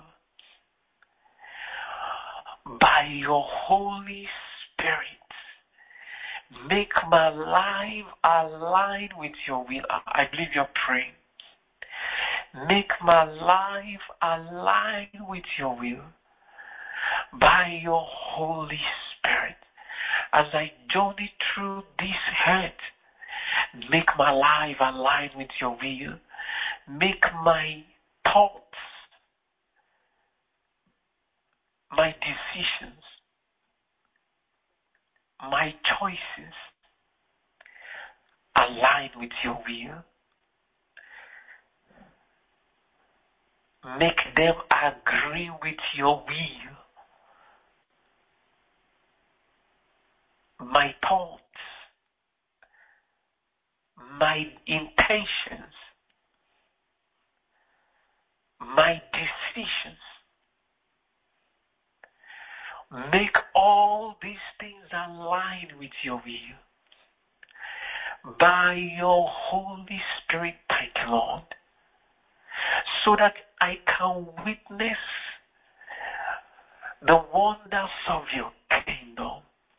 By your Holy Spirit, make my life align with your will. I believe you're praying. Make my life align with your will. By your Holy Spirit, as I journey through this earth, make my life align with your will. Make my thoughts my decisions, my choices align with your will. Make them agree with your will. My thoughts, my intentions, my decisions, make all these things align with your will. By your Holy Spirit, thank you, Lord, so that I can witness the wonders of your kingdom.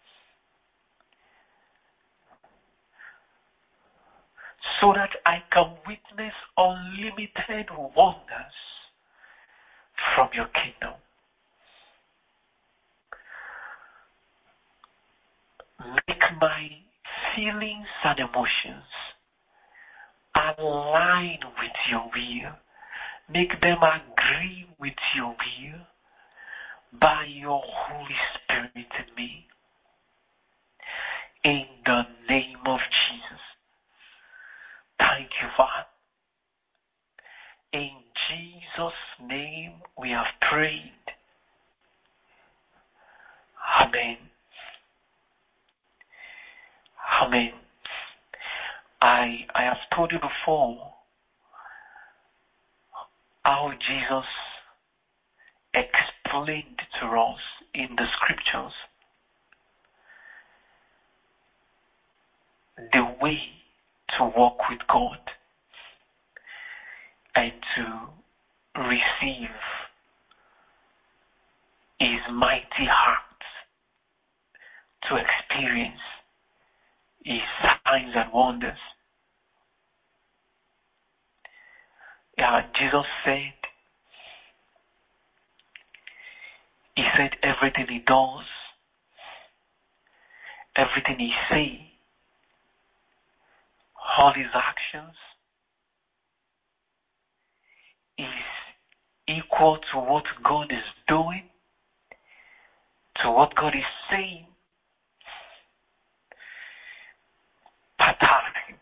So that I can witness unlimited wonders from your kingdom. Make my feelings and emotions align with your will. Make them agree with your will by your Holy Spirit in me. In the name of Jesus. Thank you, Father. In Jesus' name we have prayed. Amen. Amen. I, I have told you before how Jesus explained to us in the scriptures the way to walk with God and to receive His mighty heart, to experience His signs and wonders. Yeah, Jesus said, He said everything He does, everything He says, all His actions is equal to what God is doing, to what God is saying per time.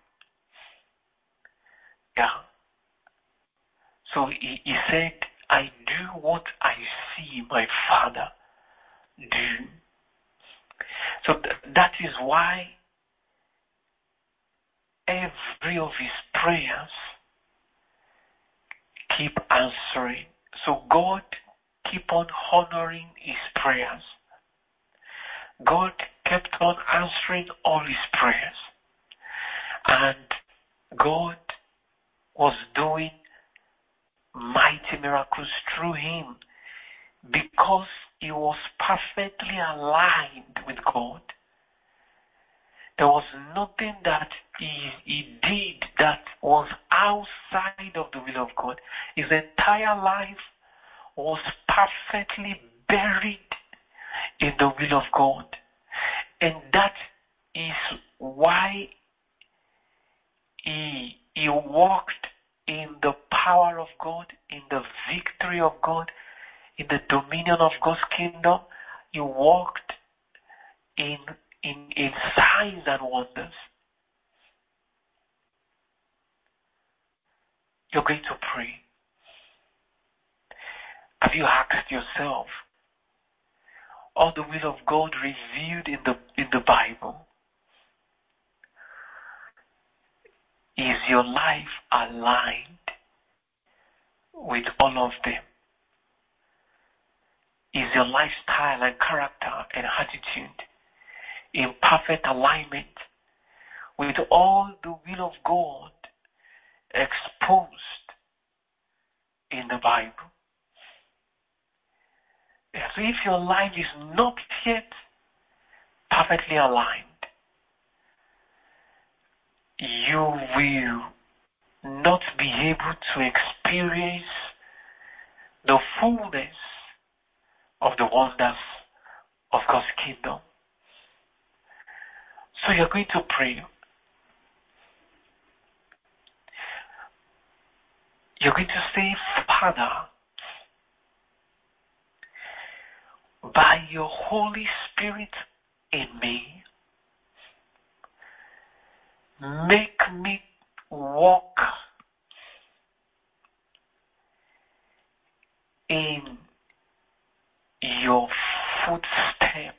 Yeah. So he, he said, I do what I see my Father do. So th- that is why every of His prayers keep answering. So God keep on honoring His prayers. God kept on answering all His prayers. And God was doing mighty miracles through Him because He was perfectly aligned with God. There was nothing that he, he did that was outside of the will of God. His entire life was perfectly buried in the will of God. And that is why he, he walked in the power of God, in the victory of God, in the dominion of God's kingdom. He walked in, in, in signs and wonders. You're going to pray. Have you asked yourself, all the will of God revealed in the in the Bible, is your life aligned with all of them? Is your lifestyle and character and attitude in perfect alignment with all the will of God exposed in the Bible? Yeah, so if your life is not yet perfectly aligned, you will not be able to experience the fullness of the wonders of God's kingdom. So you're going to pray. You're going to say, Father, by your Holy Spirit in me, make me walk in your footsteps.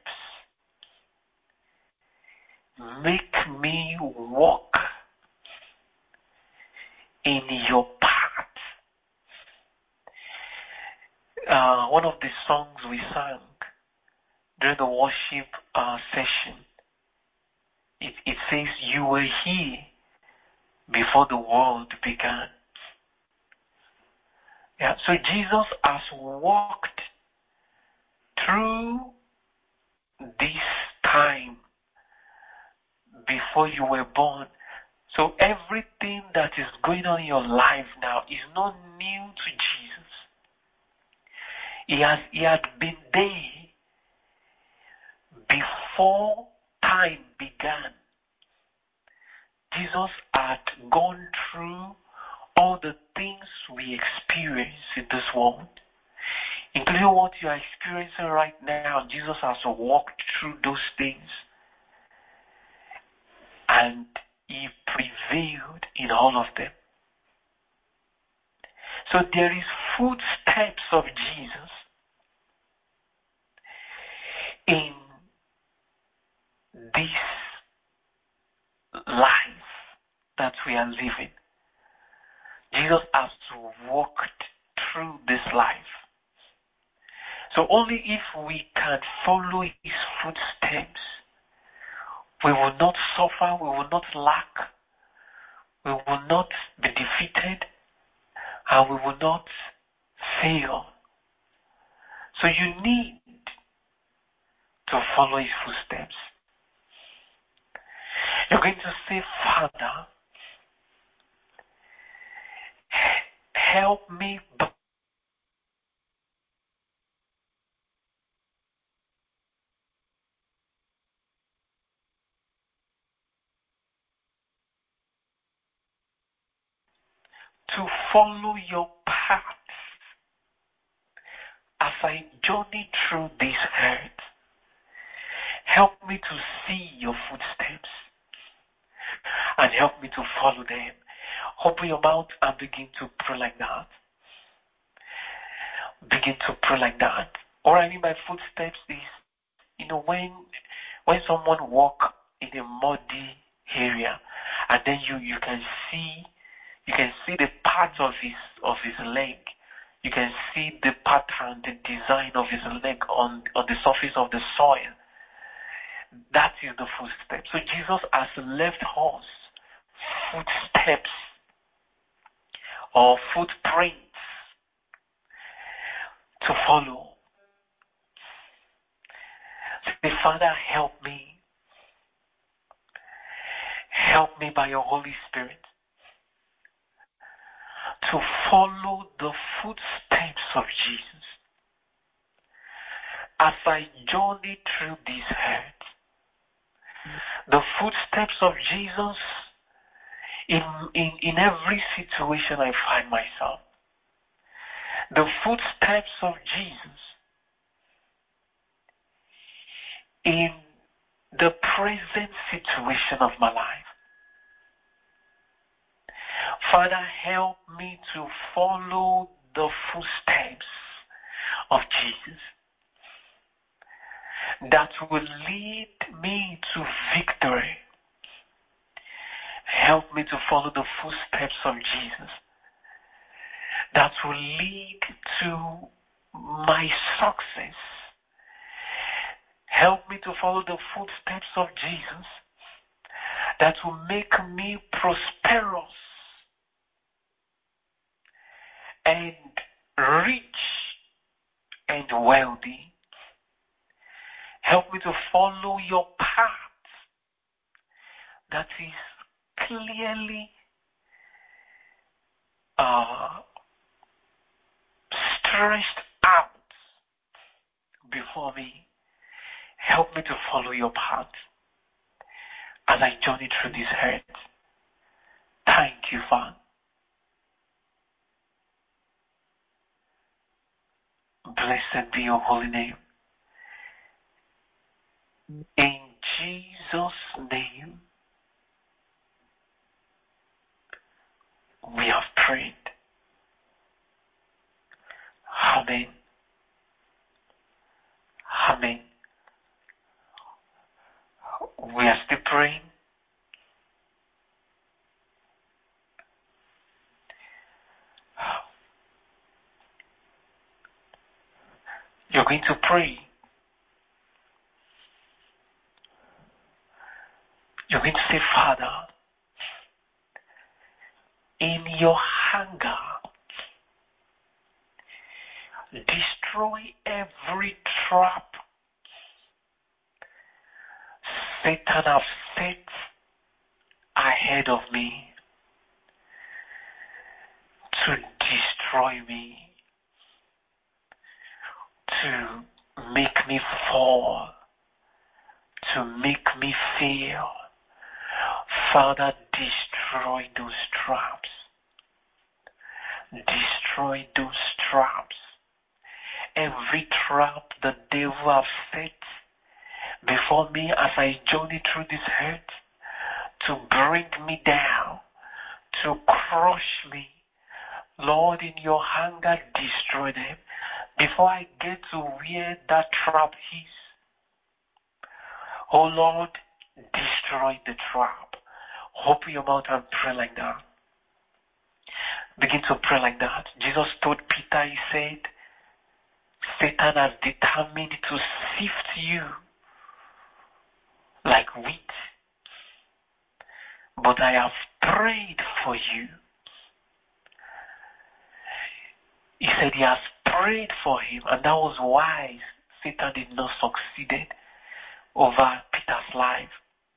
Make me walk in your path. Uh, one of the songs we sang during the worship uh, session, it, it says, you were here before the world began. Yeah, so Jesus has walked through this time before you were born. So everything that is going on in your life now is not new to Jesus. He has he had been there before time began. Jesus had gone through all the things we experience in this world, including what you are experiencing right now. Jesus has walked through those things, and he prevailed in all of them. So there is footsteps of Jesus in this life that we are living. Jesus has walked through this life. So only if we can follow his footsteps, we will not suffer, we will not lack, we will not be defeated, and we will not fail. So you need to follow his footsteps. You're going to say, Father, help me to follow your path as I journey through this earth. Help me to see your footsteps and help me to follow them. Open your mouth and begin to pray like that. Begin to pray like that. What I mean by footsteps is, you know, when when someone walk in a muddy area, and then you, you can see you can see the part of his of his leg. You can see the pattern, the design of his leg on, on the surface of the soil. That is the footsteps. So Jesus has left us footsteps or footprints to follow. Say, Father, help me. Help me by your Holy Spirit to follow the footsteps of Jesus as I journey through this earth. The footsteps of Jesus in, in, in every situation I find myself. The footsteps of Jesus in the present situation of my life. Father, help me to follow the footsteps of Jesus that will lead me to victory. Help me to follow the footsteps of Jesus that will lead to my success. Help me to follow the footsteps of Jesus that will make me prosperous and rich and wealthy. Help me to follow your path that is clearly uh, stretched out before me. Help me to follow your path as I journey through this earth. Thank you, Father. Blessed be your holy name. In Jesus' name, we have prayed. Amen. Amen. We are still praying. You're going to pray. You're going to say, Father, in your anger, destroy every trap Satan has set ahead of me to destroy me, to make me fall, to make me fail. Father, destroy those traps. Destroy those traps. Every trap the devil has set before me as I journey through this earth to bring me down, to crush me. Lord, in your anger, destroy them before I get to where that trap is. Oh Lord, destroy the trap. Open your mouth and pray like that. Begin to pray like that. Jesus told Peter, he said, Satan has determined to sift you like wheat, but I have prayed for you. He said he has prayed for him, and that was why Satan did not succeed over Peter's life.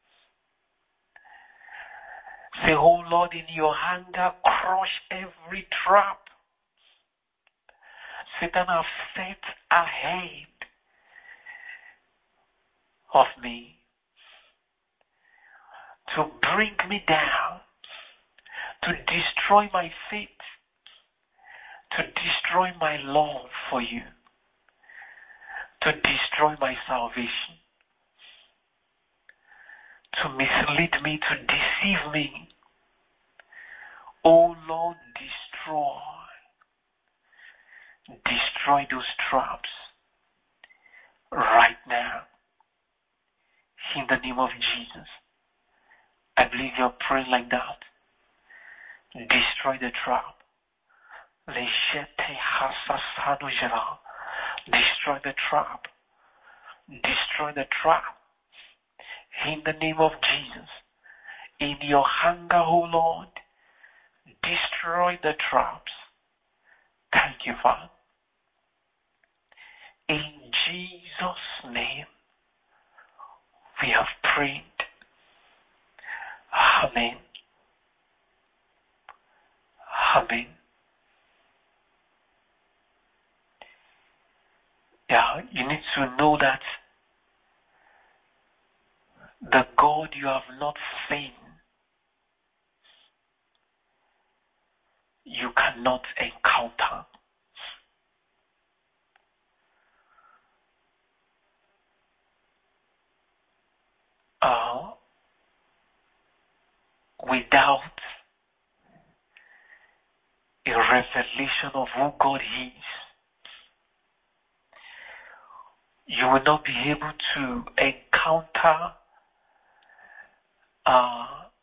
Say, oh Lord, in your anger, crush every trap Satan has set ahead of me to bring me down, to destroy my faith, to destroy my love for you, to destroy my salvation, to mislead me, to deceive me. Oh Lord, destroy. Destroy those traps right now. In the name of Jesus. I believe you're praying like that. Destroy the trap. Destroy the trap. Destroy the trap. In the name of Jesus. In your anger, O Lord, destroy the traps. Thank you, Father. In Jesus' name, we have prayed. Amen. Amen. Yeah, you need to know that the God you have not seen, you cannot encounter. Uh, without a revelation of who God is, you will not be able to encounter uh,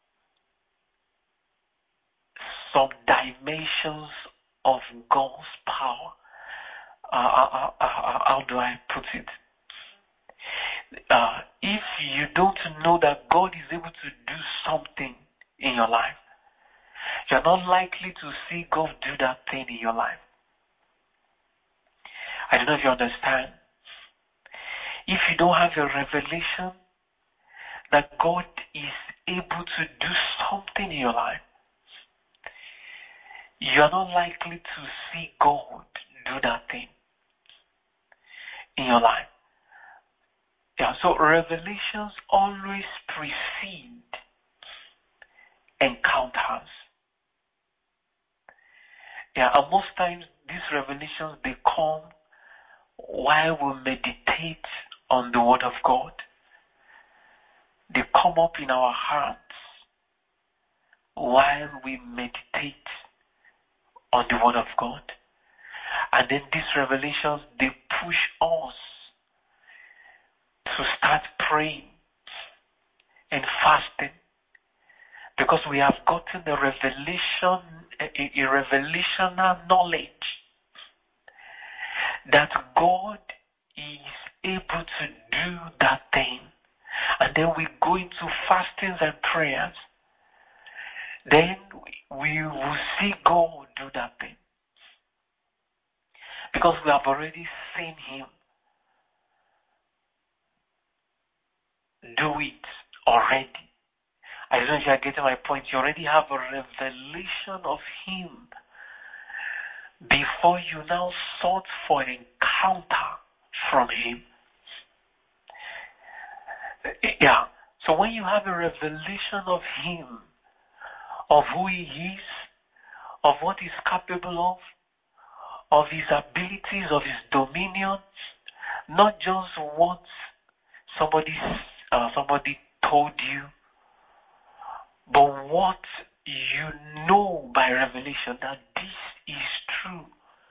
some dimensions of God's power. Uh, uh, uh, uh, how do I put it? Uh, if you don't know that God is able to do something in your life, you're not likely to see God do that thing in your life. I don't know if you understand. If you don't have a revelation that God is able to do something in your life, you're not likely to see God do that thing in your life. Yeah, so revelations always precede encounters. Yeah, and most times these revelations, they come while we meditate on the Word of God. they come up in our hearts while we meditate on the Word of God. And then these revelations, they push us to start praying and fasting, because we have gotten a revelation, a, a revelational knowledge that God is able to do that thing. And then we go into fastings and prayers. Then we will see God do that thing, because we have already seen Him do it already. I don't know if you are getting my point. You already have a revelation of Him before you now sought for an encounter from Him. Yeah. So when you have a revelation of Him, of who He is, of what He's capable of, of His abilities, of His dominion, not just what somebody uh, somebody told you, but what you know by revelation that this is true.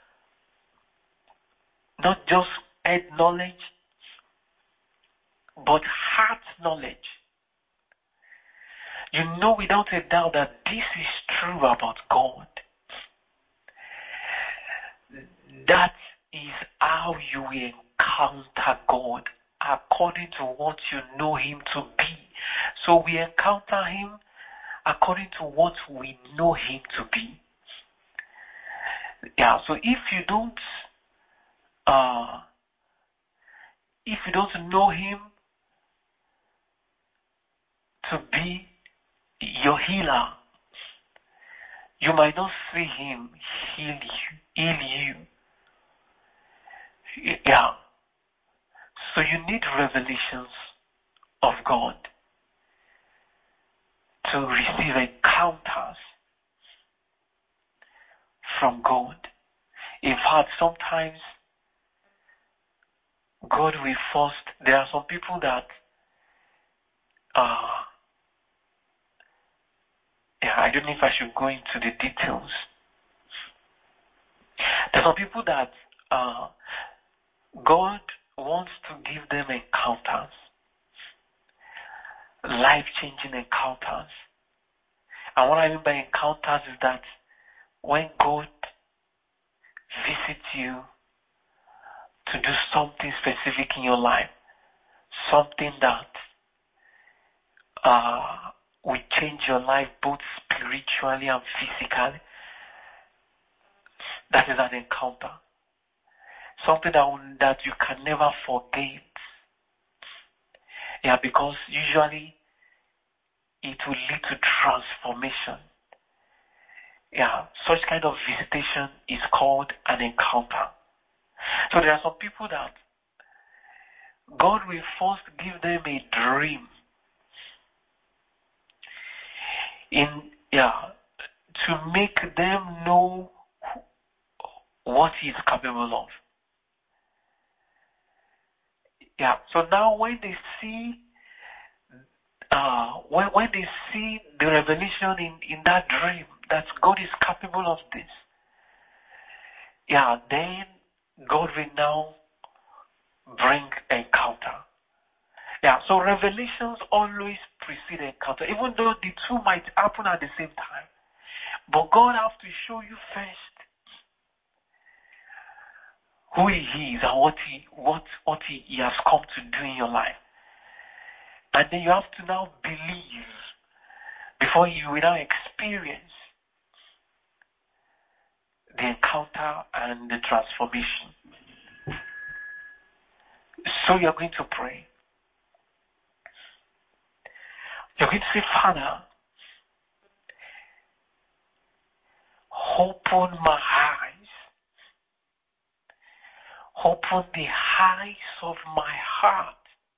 Not just head knowledge, but heart knowledge. You know without a doubt that this is true about God. That is how you will encounter God, according to what you know Him to be. So we encounter Him according to what we know Him to be. Yeah, so if you don't uh, if you don't know Him to be your healer, you might not see Him heal you, heal you. Yeah. So you need revelations of God to receive encounters from God. In fact, sometimes God will first, there are some people that uh yeah, I don't know if I should go into the details. There are some people that uh God wants to give them encounters, life-changing encounters. And what I mean by encounters is that when God visits you to do something specific in your life, something that uh, will change your life both spiritually and physically, that is an encounter. Something that, will, that you can never forget. Yeah, because usually it will lead to transformation. Yeah, such kind of visitation is called an encounter. So there are some people that God will first give them a dream in yeah to make them know what He is capable of. Yeah. So now when they see uh when when they see the revelation in, in that dream that God is capable of this, yeah, then God will now bring encounter. Yeah, so revelations always precede encounter, even though the two might happen at the same time. But God has to show you first who He is and what He what what He, he has come to do in your life. And then you have to now believe before you will now experience the encounter and the transformation. So you're going to pray. You're going to say, Father, open my eyes. Open the eyes of my heart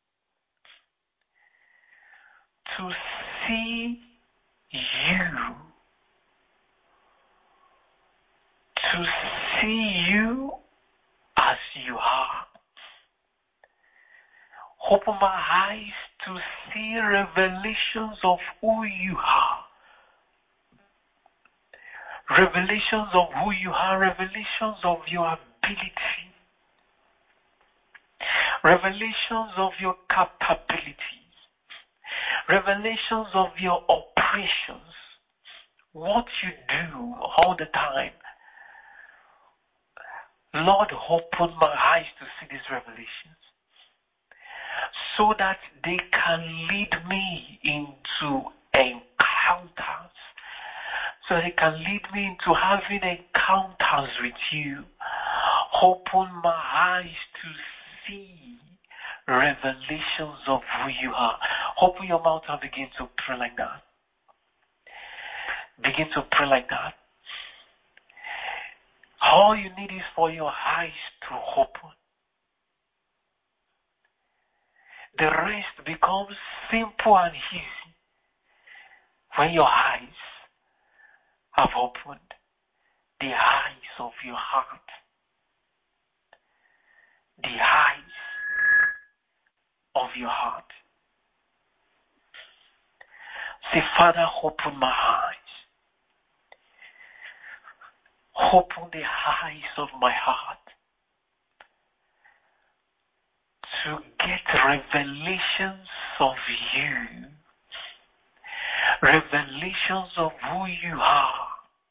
to see you. To see you as you are. Open my eyes to see revelations of who you are. Revelations of who you are, revelations of your ability, revelations of your capabilities, revelations of your operations, what you do all the time. Lord, open my eyes to see these revelations so that they can lead me into encounters, so they can lead me into having encounters with you. Open my eyes to see revelations of who you are. Open your mouth and begin to pray like that. Begin to pray like that. All you need is for your eyes to open. The rest becomes simple and easy when your eyes have opened, the eyes of your heart, the eyes of your heart. Say, Father, open my eyes. Open the eyes of my heart to get revelations of you, revelations of who you are,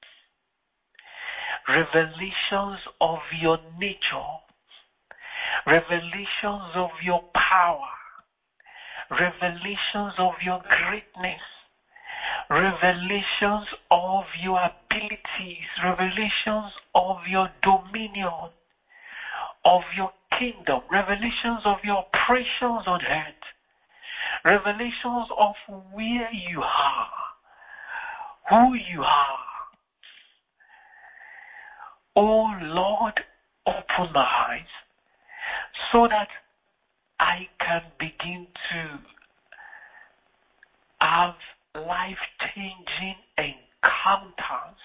revelations of your nature, revelations of your power, revelations of your greatness, revelations of your abilities, revelations of your dominion, of your kingdom, revelations of your operations on earth, revelations of where you are, who you are. Oh Lord, open my eyes so that I can begin to have life-changing encounters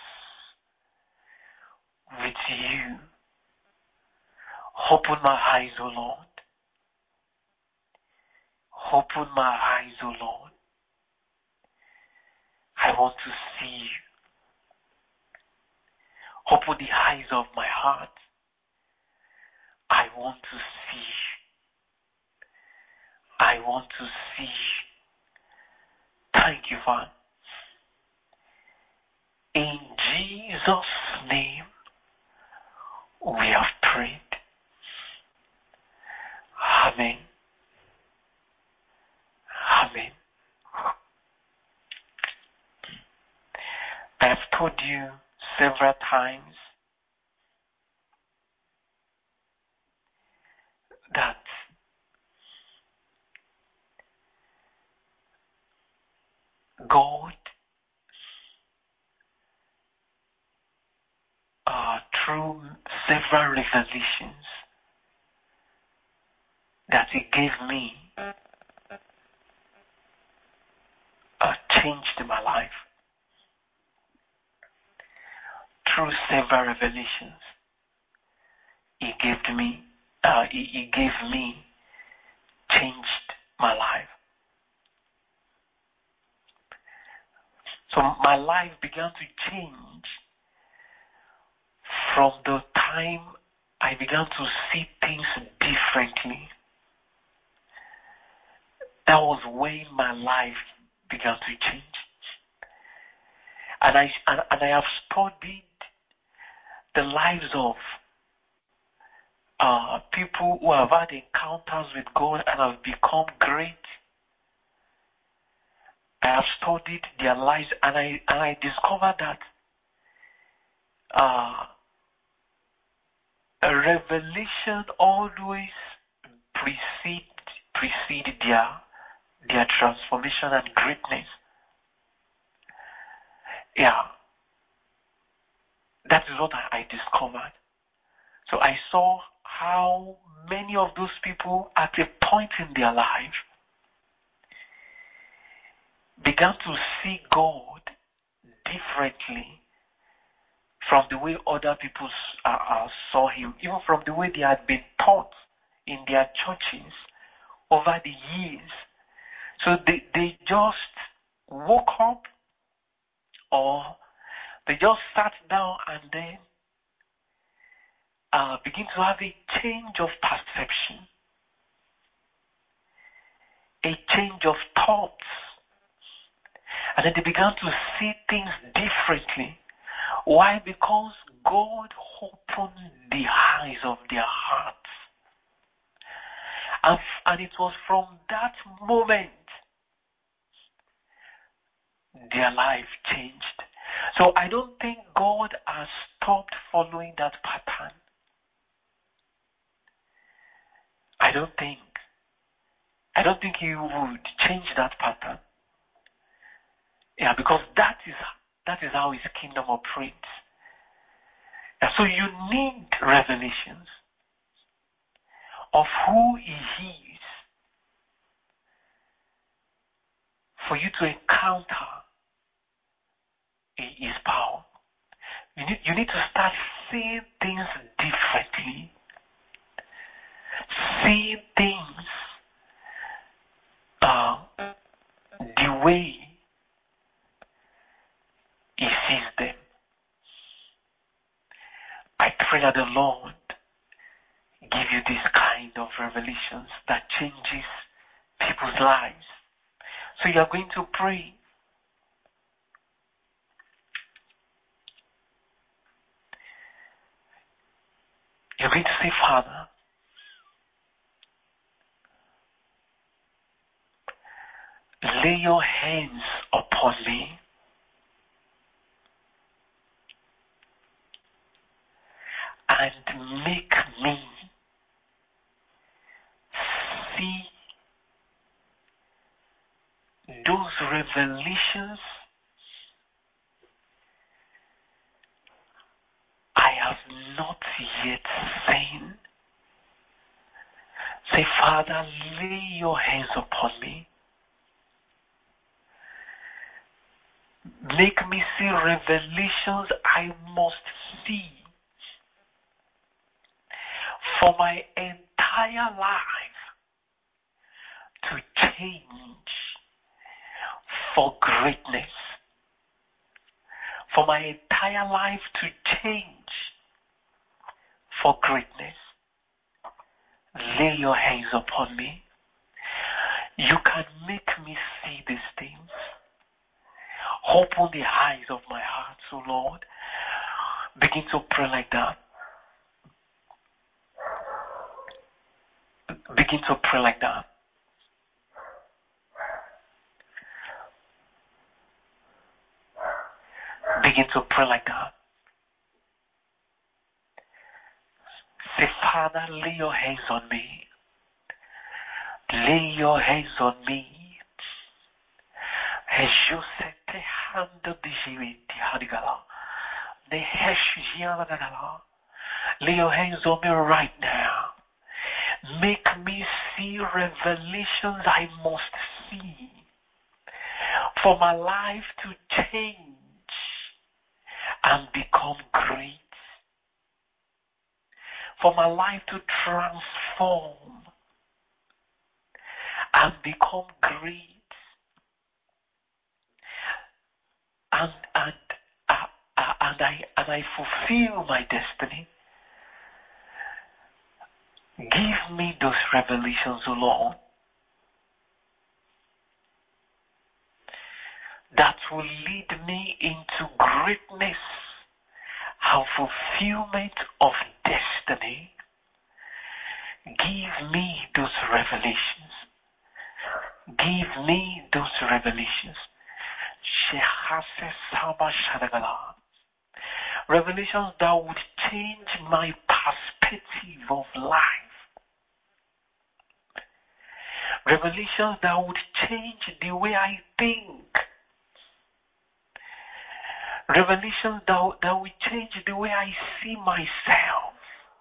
with you. Open my eyes, O Lord. Open my eyes, O Lord. I want to see you. Open the eyes of my heart. I want to see you. I want to see you. Thank you, Father. In Jesus' name, we have prayed. Amen. Amen. I have told you several times that God, uh, through several revelations that He gave me, uh, changed my life. Through several revelations, He gave to me, uh, he, he gave me, changed my life. So my life began to change from the time I began to see things differently. That was when my life began to change. And I and, and I have studied the lives of uh, people who have had encounters with God and have become great. I have studied their lives, and I and I discovered that uh, a revelation always precede precede their their transformation and greatness. Yeah, that is what I, I discovered. So I saw how many of those people at a point in their life began to see God differently from the way other people uh, uh, saw Him, even from the way they had been taught in their churches over the years. So they, they just woke up, or they just sat down and then uh, begin to have a change of perception, a change of thoughts. And then they began to see things differently. Why? Because God opened the eyes of their hearts. And, and it was from that moment their life changed. So I don't think God has stopped following that pattern. I don't think. I don't think He would change that pattern. Yeah, because that is that is how His kingdom operates. Yeah, so you need revelations of who He is for you to encounter His power. You need, you need to start seeing things differently. Seeing things uh, the way He sees them. I pray that the Lord give you this kind of revelations that changes people's lives. So you are going to pray. You're going to say, Father, lay your hands upon me and make me see those revelations I have not yet seen. Say, Father, lay your hands upon me. Make me see revelations I must see for my entire life to change for greatness. For my entire life to change for greatness. Lay your hands upon me. You can make me see these things. Open the eyes of my heart, so Lord. Begin to pray like that. Begin to pray like that. Begin to pray like that. Say, Father, lay your hands on me. Lay your hands on me. Lay your hands on me right now. Make me see revelations I must see for my life to change and become great. For my life to transform and become great. And and uh, uh, and I and I fulfill my destiny. Give me those revelations, O Lord, that will lead me into greatness and fulfillment of destiny. Give me those revelations. Give me those revelations. Revelations that would change my perspective of life. Revelations that would change the way I think. Revelations that, that would change the way I see myself.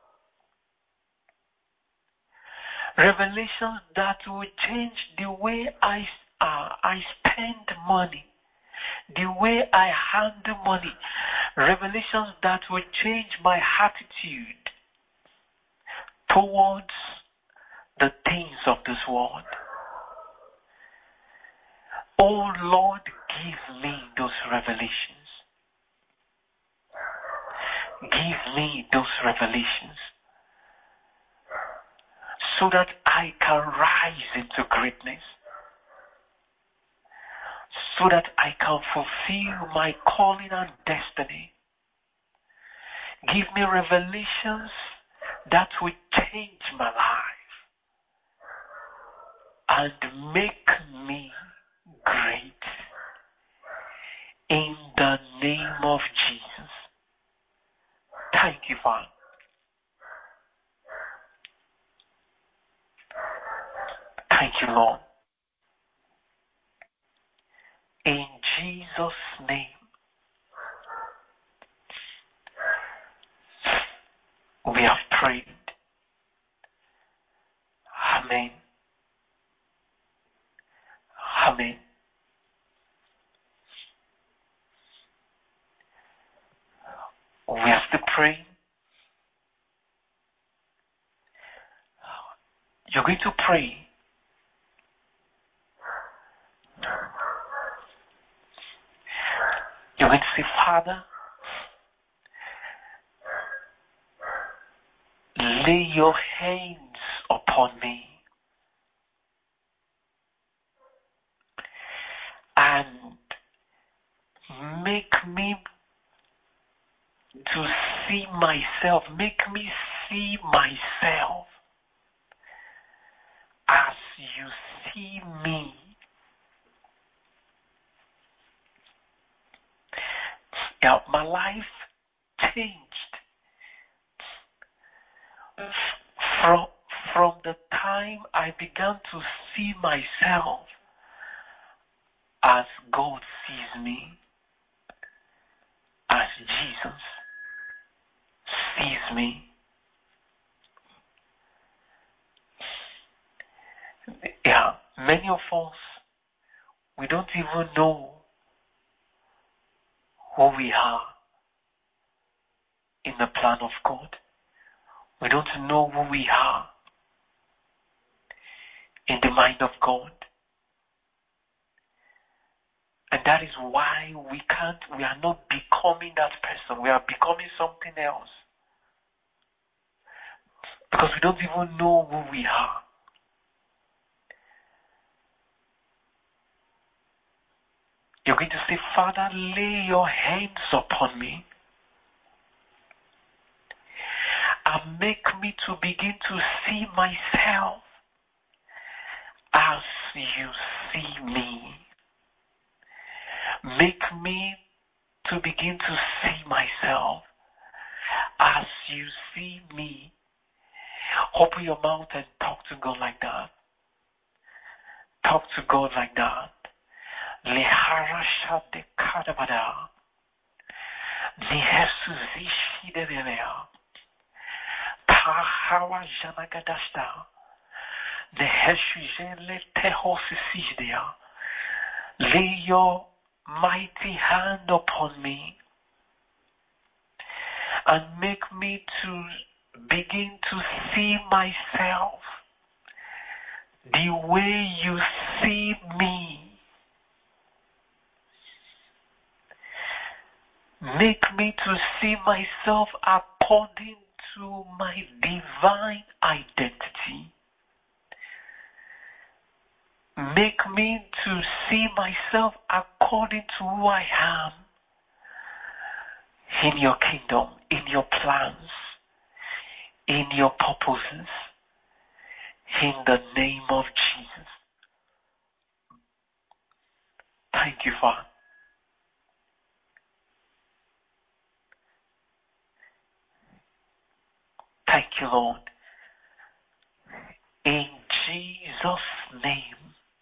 Revelations that would change the way I, uh, I spend money. The way I handle money. Revelations that will change my attitude towards the things of this world. Oh Lord, give me those revelations. Give me those revelations so that I can rise into greatness, so that I can fulfill my calling and destiny. Give me revelations that will change my life and make me great. In the name of Jesus. Thank you, Father. Thank you, Lord. In Jesus' name, we have prayed. Amen. Amen. We are still praying. You're going to pray. You're going to say, Father, lay your hands upon me and make me to see myself, make me see myself as you see me. Yeah, my life changed from, from the time I began to see myself as God sees me, as Jesus sees me. Yeah, many of us, we don't even know who we are in the plan of God. We don't know who we are in the mind of God. And that is why we can't, we are not becoming that person. We are becoming something else. Because we don't even know who we are. You're going to say, Father, lay your hands upon me and make me to begin to see myself as you see me. Make me to begin to see myself as you see me. Open your mouth and talk to God like that. Talk to God like that. Leharasha de kadabada. Lehesuzishi de velea. Tahawa janagadashta. Leheshujele tehosisijdia. Lay your mighty hand upon me and make me to begin to see myself the way you see me. Make me to see myself according to my divine identity. Make me to see myself according to who I am in your kingdom, in your plans, in your purposes, in the name of Jesus. Thank you, Father. Thank you, Lord. In Jesus' name,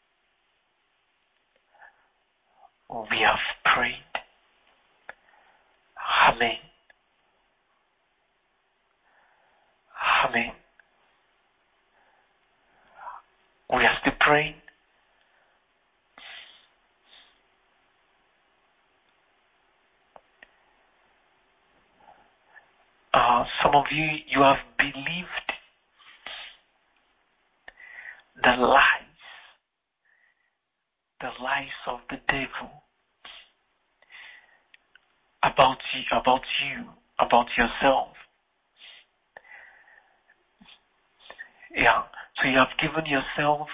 we have prayed. Amen. Amen. We are still praying. Uh, some of you, you have believed the lies the lies of the devil about you, about you, about yourself. Yeah. So you have given yourself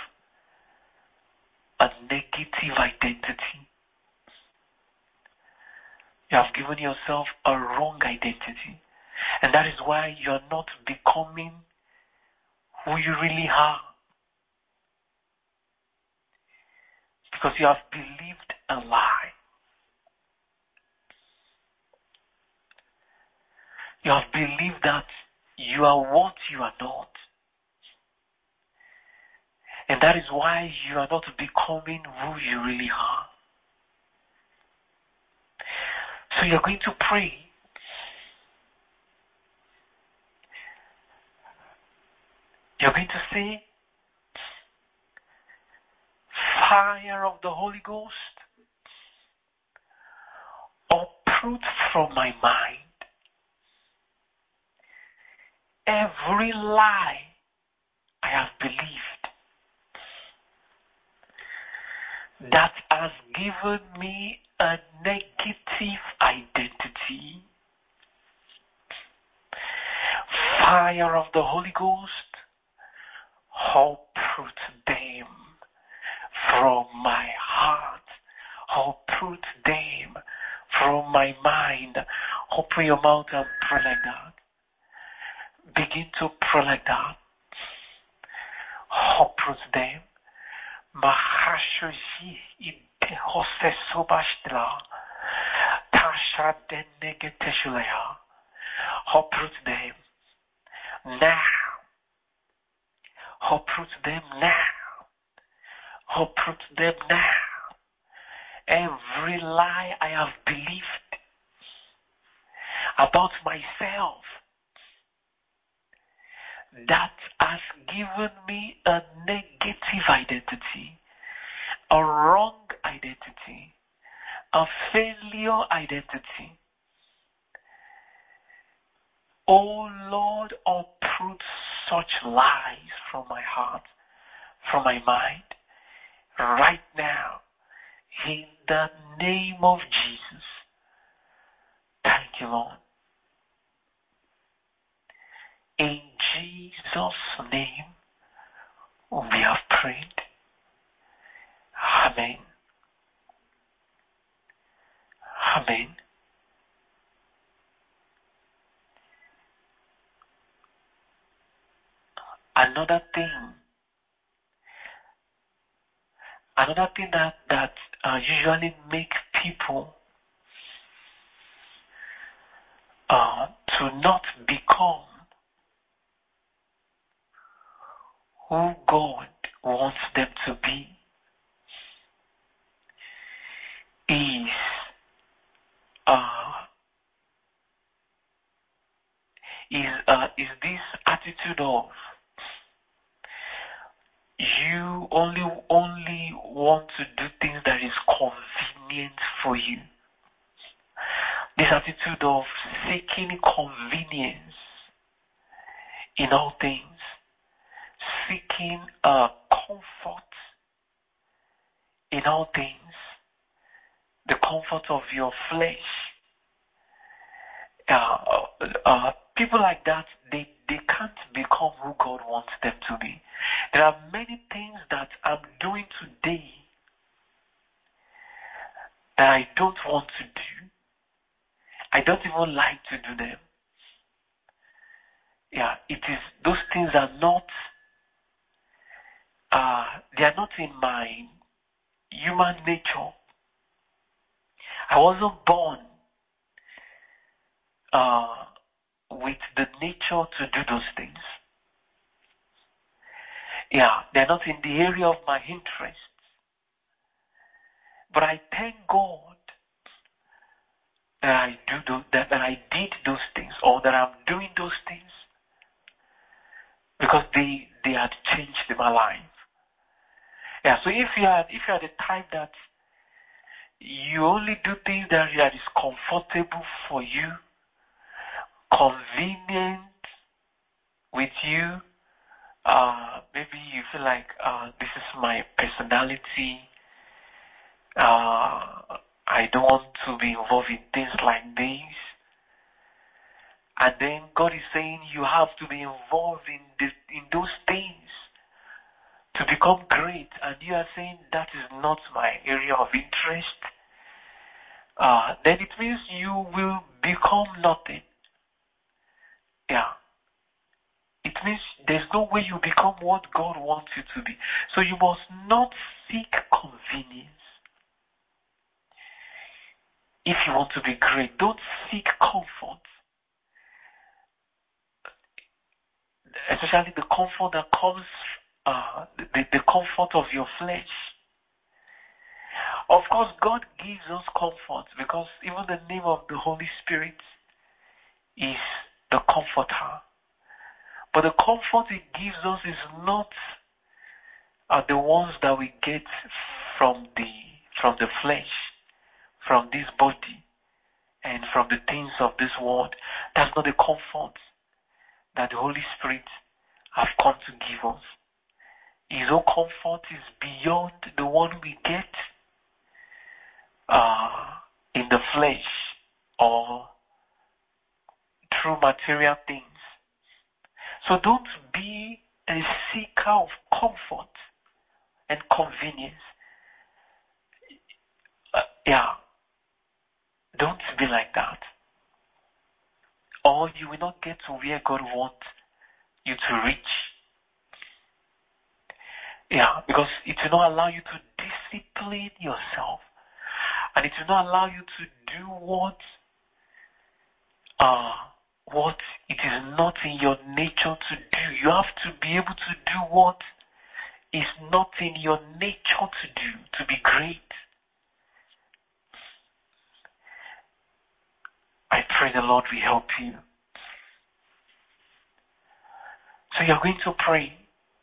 a negative identity. You have given yourself a wrong identity. And that is why you're not becoming who you really are. Because you have believed a lie. You have believed that you are what you are not. And that is why you are not becoming who you really are. So you're going to pray. You're going to say, fire of the Holy Ghost, uproot from my mind every lie I have believed that has given me a negative identity. Fire of the Holy Ghost, uproot them from my heart, uproot them from my mind. Open your mouth and pray like that. Begin to pray like that. Uproot them. Mahashoji ibehose sobashtla. Tasha denegeteshulea. Uproot them now. Uproot them now. Uproot them now. Every lie I have believed about myself that has given me a negative identity, a wrong identity, a failure identity. Oh Lord, uproot such lies from my heart, from my mind, right now, in the name of Jesus. Thank you, Lord. In Jesus' name, we have prayed. Amen. Amen. Another thing, another thing that that uh, usually makes people uh, to not become who God wants them to be is uh, is uh, is this attitude of you only only want to do things that is convenient for you. This attitude of seeking convenience in all things, seeking uh, comfort in all things, the comfort of your flesh. Uh, uh, people like that, they, they can't become who God wants them to be. There are many things that I'm doing today that I don't want to do. I don't even like to do them. Yeah, it is, those things are not, uh, they are not in my human nature. I wasn't born uh, with the nature to do those things. Yeah, they're not in the area of my interests. But I thank God that I do those, that, that I did those things, or that I'm doing those things, because they they had changed my life. Yeah. So if you are if you are the type that you only do things that is comfortable for you, convenient with you, uh, maybe you feel like uh, this is my personality. Uh, I don't want to be involved in things like this. And then God is saying you have to be involved in the, in those things to become great. And you are saying that is not my area of interest. Uh, then it means you will become nothing. Yeah. It means there's no way you become what God wants you to be. So you must not seek convenience. If you want to be great, don't seek comfort. Especially the comfort that comes, uh, the, the comfort of your flesh. Of course, God gives us comfort because even the name of the Holy Spirit is the Comforter. But the comfort He gives us is not uh, the ones that we get from the from the flesh, from this body, and from the things of this world. That's not the comfort that the Holy Spirit have come to give us. His own comfort is beyond the one we get uh, in the flesh or through material things. So don't be a seeker of comfort and convenience. Uh, yeah, don't be like that. Or you will not get to where God wants you to reach. Yeah, because it will not allow you to discipline yourself. And it will not allow you to do what uh, what it is not in your nature to do. You have to be able to do what is not in your nature to do, to be great. I pray the Lord will help you. So you're going to pray.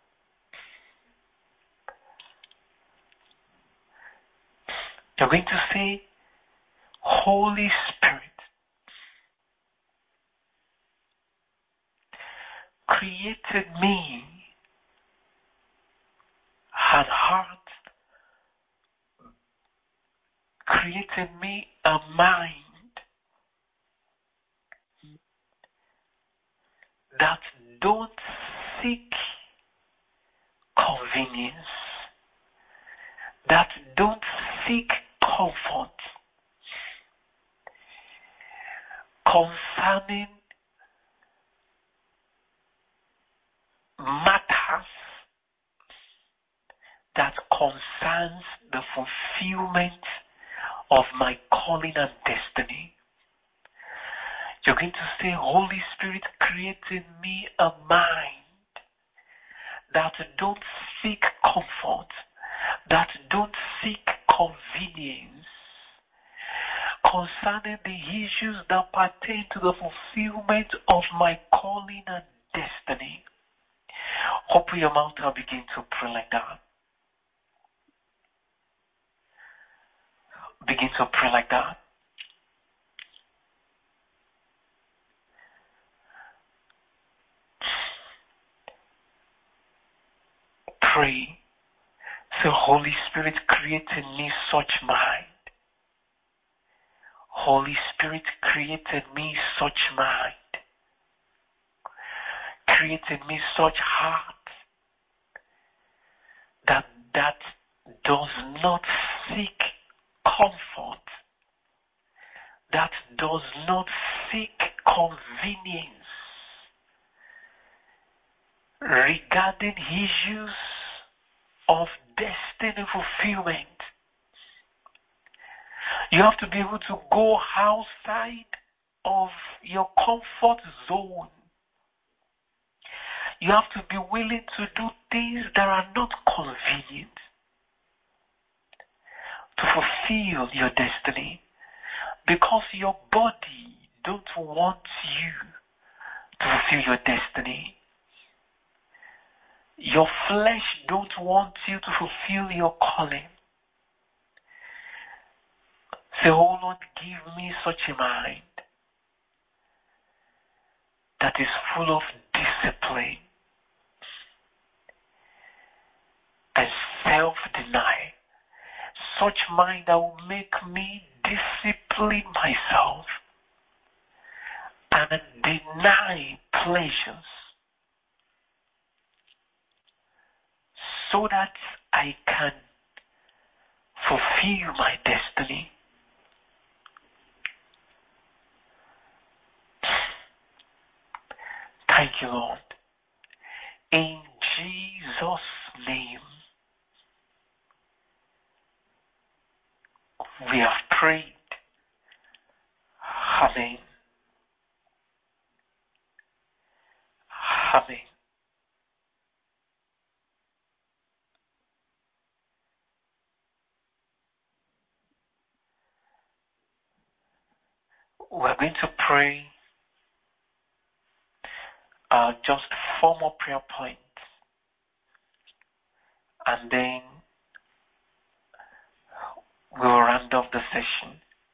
You're going to say, Holy Spirit, created me an heart, created me a mind that don't seek convenience, that don't seek comfort concerning matters that concerns the fulfillment of my calling and destiny. You're going to say, Holy Spirit, create in me a mind that don't seek comfort, that don't seek convenience concerning the issues that pertain to the fulfillment of my calling and destiny. Open your mouth and begin to pray like that. Begin to pray like that. Pray. Say, Holy Spirit, create in me such mind. Holy Spirit, create in me such mind. Create in me such heart that that does not seek comfort, that does not seek convenience regarding issues of destiny fulfillment. You have to be able to go outside of your comfort zone. You have to be willing to do things that are not convenient to fulfill your destiny, because your body don't want you to fulfill your destiny. Your flesh don't want you to fulfill your calling. Say, oh Lord, give me such a mind that is full of discipline and self-denial, such mind that will make me discipline myself and deny pleasures so that I can fulfill my destiny. Thank you, Lord. In Jesus' name, we have prayed. Amen. Amen. We're going to pray uh, just four more prayer points, and then we'll round off the session.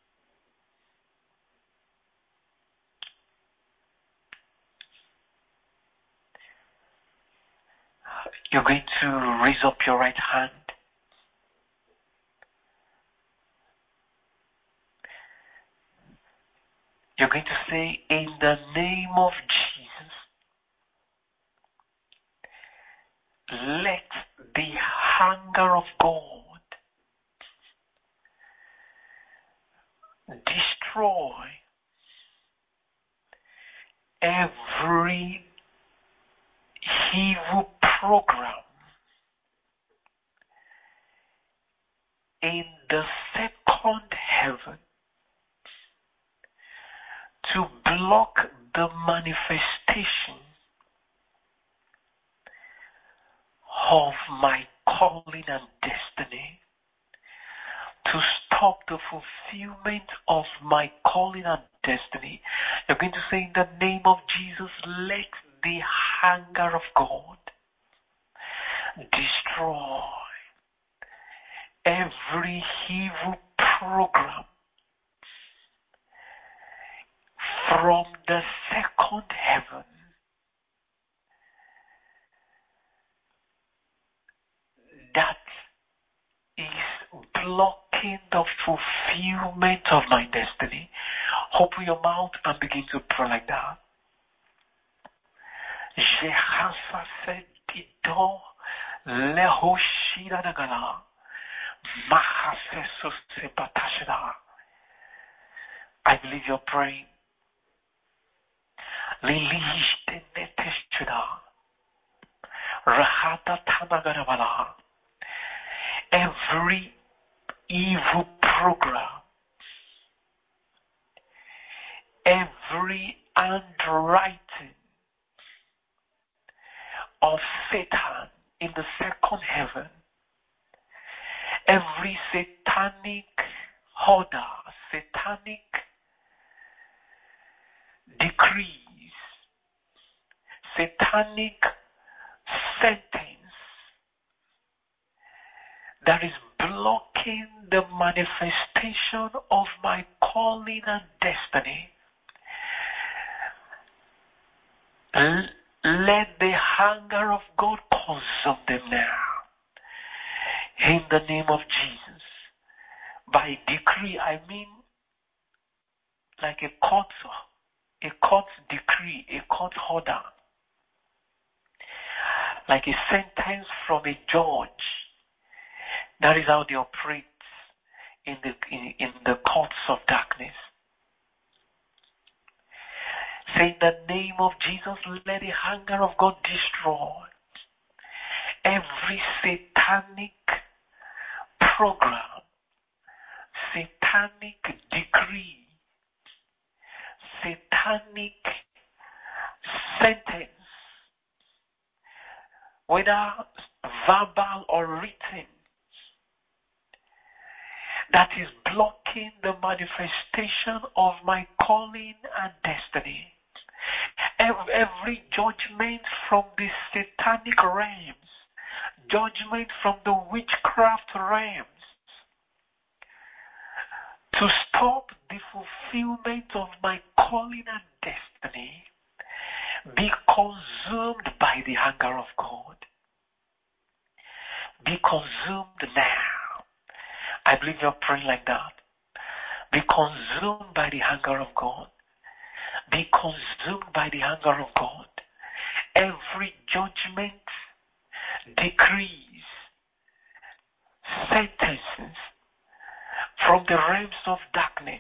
You're going to raise up your right hand. You're going to say, in the name of Jesus, let the hunger of God destroy every evil program in the second heaven to block the manifestation of my calling and destiny, to stop the fulfillment of my calling and destiny. You're going to say, in the name of Jesus, let the hunger of God destroy every evil program from the second heaven that is blocking the fulfillment of my destiny. Open your mouth and begin to pray like that. I believe you're praying. Every evil program, every handwriting of Satan in the second heaven, every satanic order, satanic decrees, satanic sentence that is blocking the manifestation of my calling and destiny. L- let the hunger of God consume them now. In the name of Jesus. By decree, I mean like a court, a court decree, a court order, like a sentence from a judge. That is how they operate in the in, in the courts of darkness. Say, in the name of Jesus, let the hunger of God destroy every satanic program, satanic decree, satanic sentence, whether verbal or written, that is blocking the manifestation of my calling and destiny. Every judgment from the satanic realms, judgment from the witchcraft realms, to stop the fulfillment of my calling and destiny, be consumed by the hunger of God. Be consumed now. I believe you're praying like that. Be consumed by the hunger of God. Be consumed by the hunger of God. Every judgment, decrees, sentences from the realms of darkness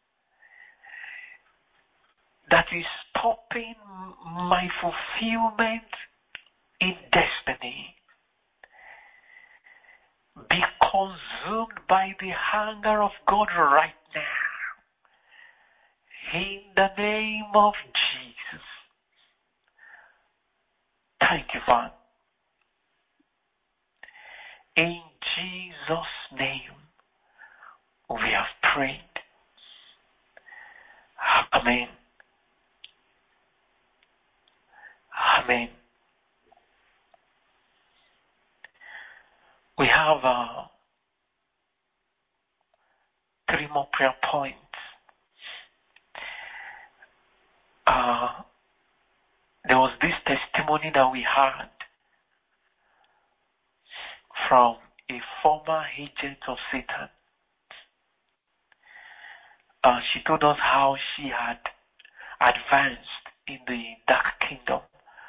that is stopping my fulfillment in destiny, be consumed by the hunger of God right now. In the name of Jesus. Thank you, Father. In Jesus' name, we have prayed. Amen. Amen. We have uh, three more prayer points. Uh, there was this testimony that we had from a former agent of Satan. Uh, she told us how she had advanced in the dark kingdom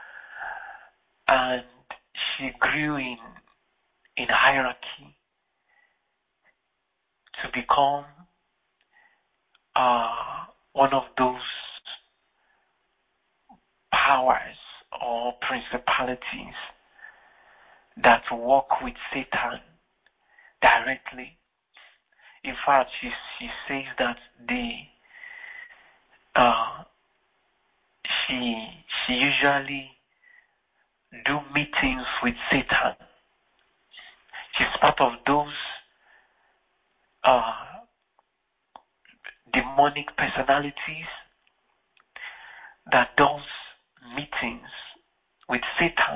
and she grew in in hierarchy to become uh, one of those powers or principalities that work with Satan directly. In fact, she she says that they uh, she she usually do meetings with Satan. She's part of those uh, demonic personalities that does meetings with Satan.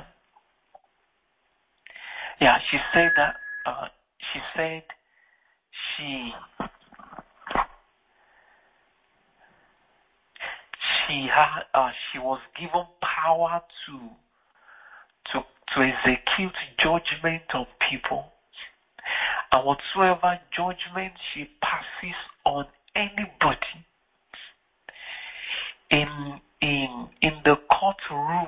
Yeah, she said that. Uh, she said she she had uh, she was given power to to to execute judgment on people, and whatsoever judgment she passes on anybody in in in the courtrooms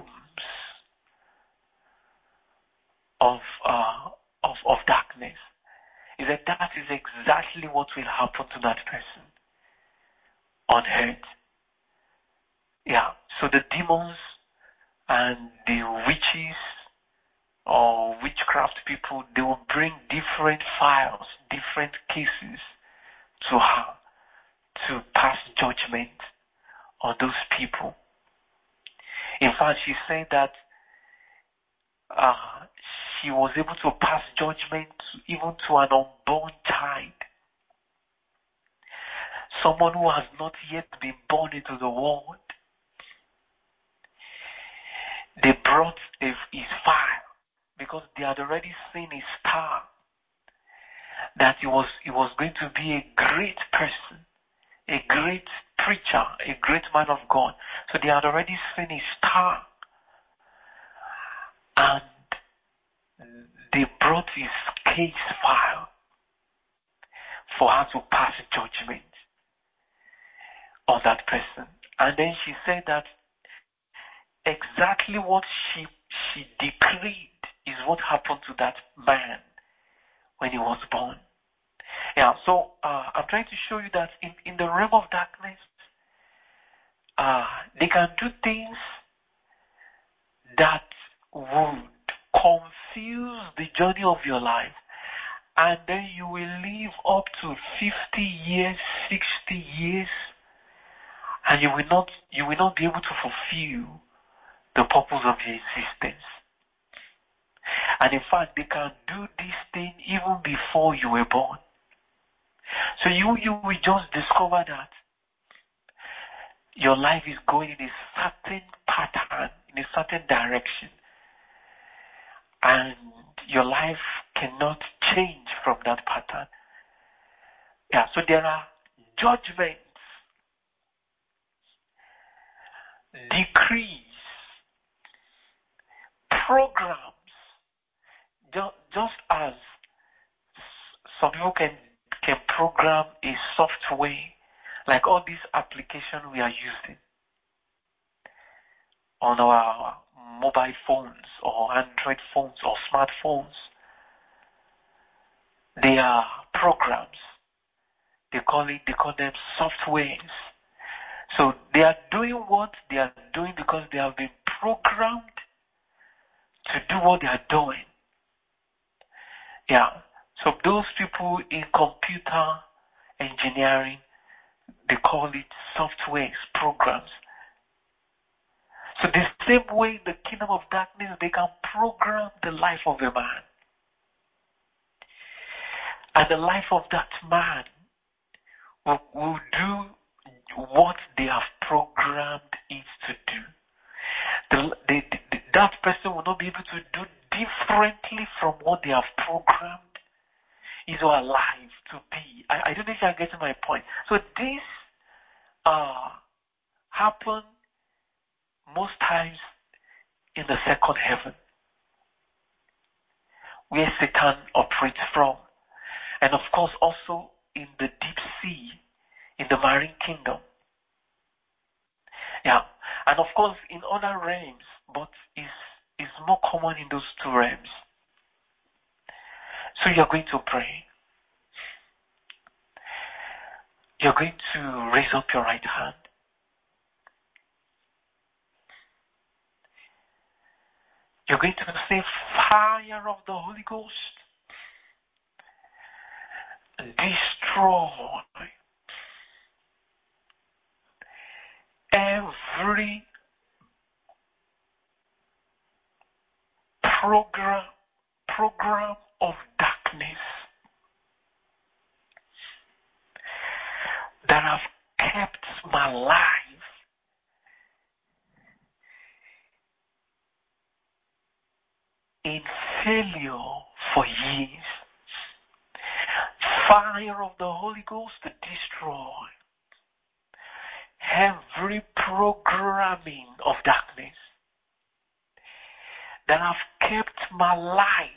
of uh, of of darkness, is that that is exactly what will happen to that person on earth. Yeah. So the demons and the witches or witchcraft people, they will bring different files, different cases to her to pass judgment on those people. In fact, she said that uh, she was able to pass judgment even to an unborn child, someone who has not yet been born into the world. They brought his file because they had already seen his star, that he was he was going to be a great person, a great preacher, a great man of God. So they had already seen his star, and they brought his case file for her to pass judgment on that person. And then she said that exactly what she she decreed is what happened to that man when he was born. Yeah, so uh, I'm trying to show you that in, in the realm of darkness, uh, they can do things that would confuse the journey of your life, and then you will live up to fifty years, sixty years, and you will not you will not be able to fulfill the purpose of your existence. And in fact, they can do this thing even before you were born. So you you will just discover that your life is going in a certain pattern, in a certain direction, and your life cannot change from that pattern. Yeah, so there are judgments, decrees, programs, just, just as some people can program a software like all these applications we are using on our mobile phones or Android phones or smartphones. They are programs. They call it, they call them softwares. So they are doing what they are doing because they have been programmed to do what they are doing. Yeah. So those people in computer engineering, they call it softwares, programs. So the same way the kingdom of darkness, they can program the life of a man. And the life of that man will, will do what they have programmed it to do. The, the, the, that person will not be able to do differently from what they have programmed his or her life to be. I, I don't know if you're getting my point. So this uh, happen most times in the second heaven, where Satan operates from. And of course also in the deep sea, in the marine kingdom. Yeah. And of course in other realms, but is is more common in those two realms. So you're going to pray. You're going to raise up your right hand. You're going to say, fire of the Holy Ghost, destroy every program program of darkness that have kept my life in failure for years. Fire of the Holy Ghost to destroy every programming of darkness that have kept my life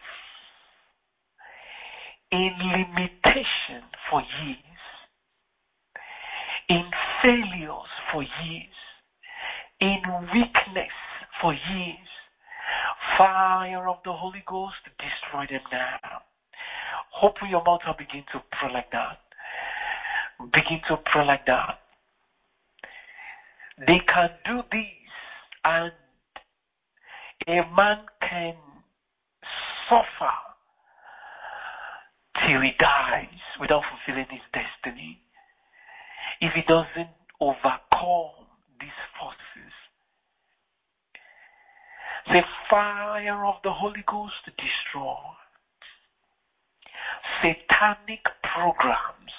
in limitation for years, in failures for years, in weakness for years. Fire of the Holy Ghost, destroy them now. Open your mouth and begin to pray like that. Begin to pray like that. They can do this, and a man can suffer till he dies without fulfilling his destiny if he doesn't overcome these forces. The fire of the Holy Ghost to destroy satanic programs,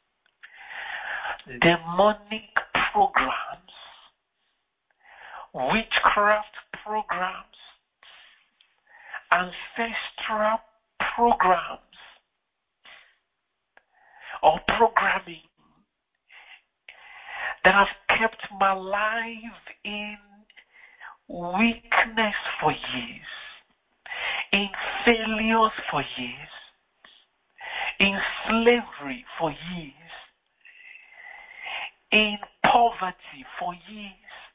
demonic programs, witchcraft programs, ancestral programs, or programming that have kept my life in weakness for years, in failures for years, in slavery for years, in poverty for years.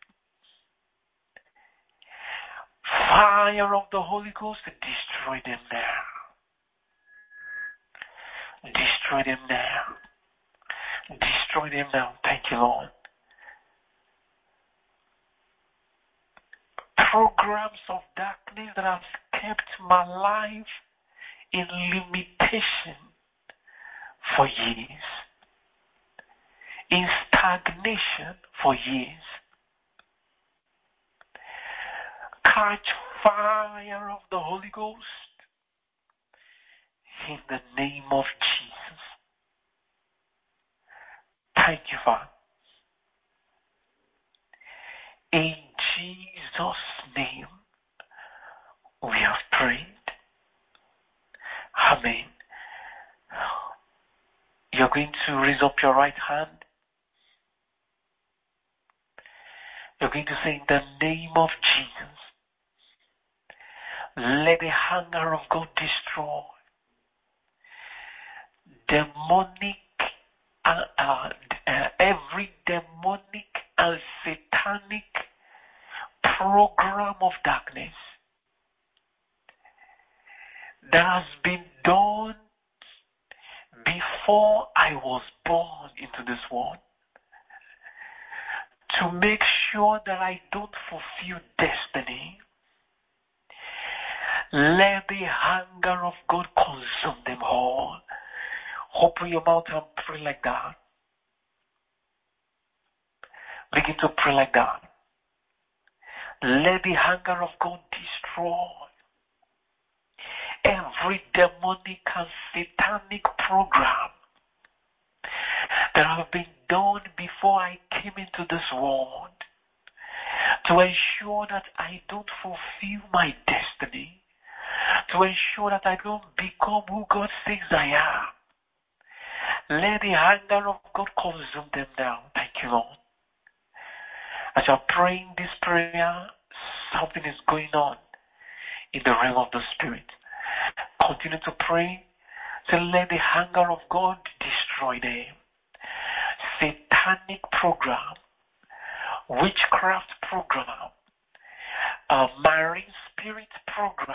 Fire of the Holy Ghost to destroy them now. Destroy them now. Destroy them now. Thank you, Lord. Programs of darkness that have kept my life in limitation for years, in stagnation for years. Catch fire of the Holy Ghost in the name of Jesus. Thank you, Father. In Jesus' name, we have prayed. Amen. You're going to raise up your right hand. You're going to say, in the name of Jesus, let the hunger of God destroy demonic uh, uh, uh, every demonic and satanic program of darkness that has been done before I was born into this world to make sure that I don't fulfill destiny. Let the hunger of God consume them all. Open your mouth and pray like that. Begin to pray like that. Let the hunger of God destroy every demonic and satanic program that have been done before I came into this world to ensure that I don't fulfill my destiny, to ensure that I don't become who God says I am. Let the hunger of God consume them now. Thank you, Lord. As you're praying this prayer, something is going on in the realm of the Spirit. Continue to pray. Say, let the hunger of God destroy them. Satanic program, witchcraft program, a marine spirit program,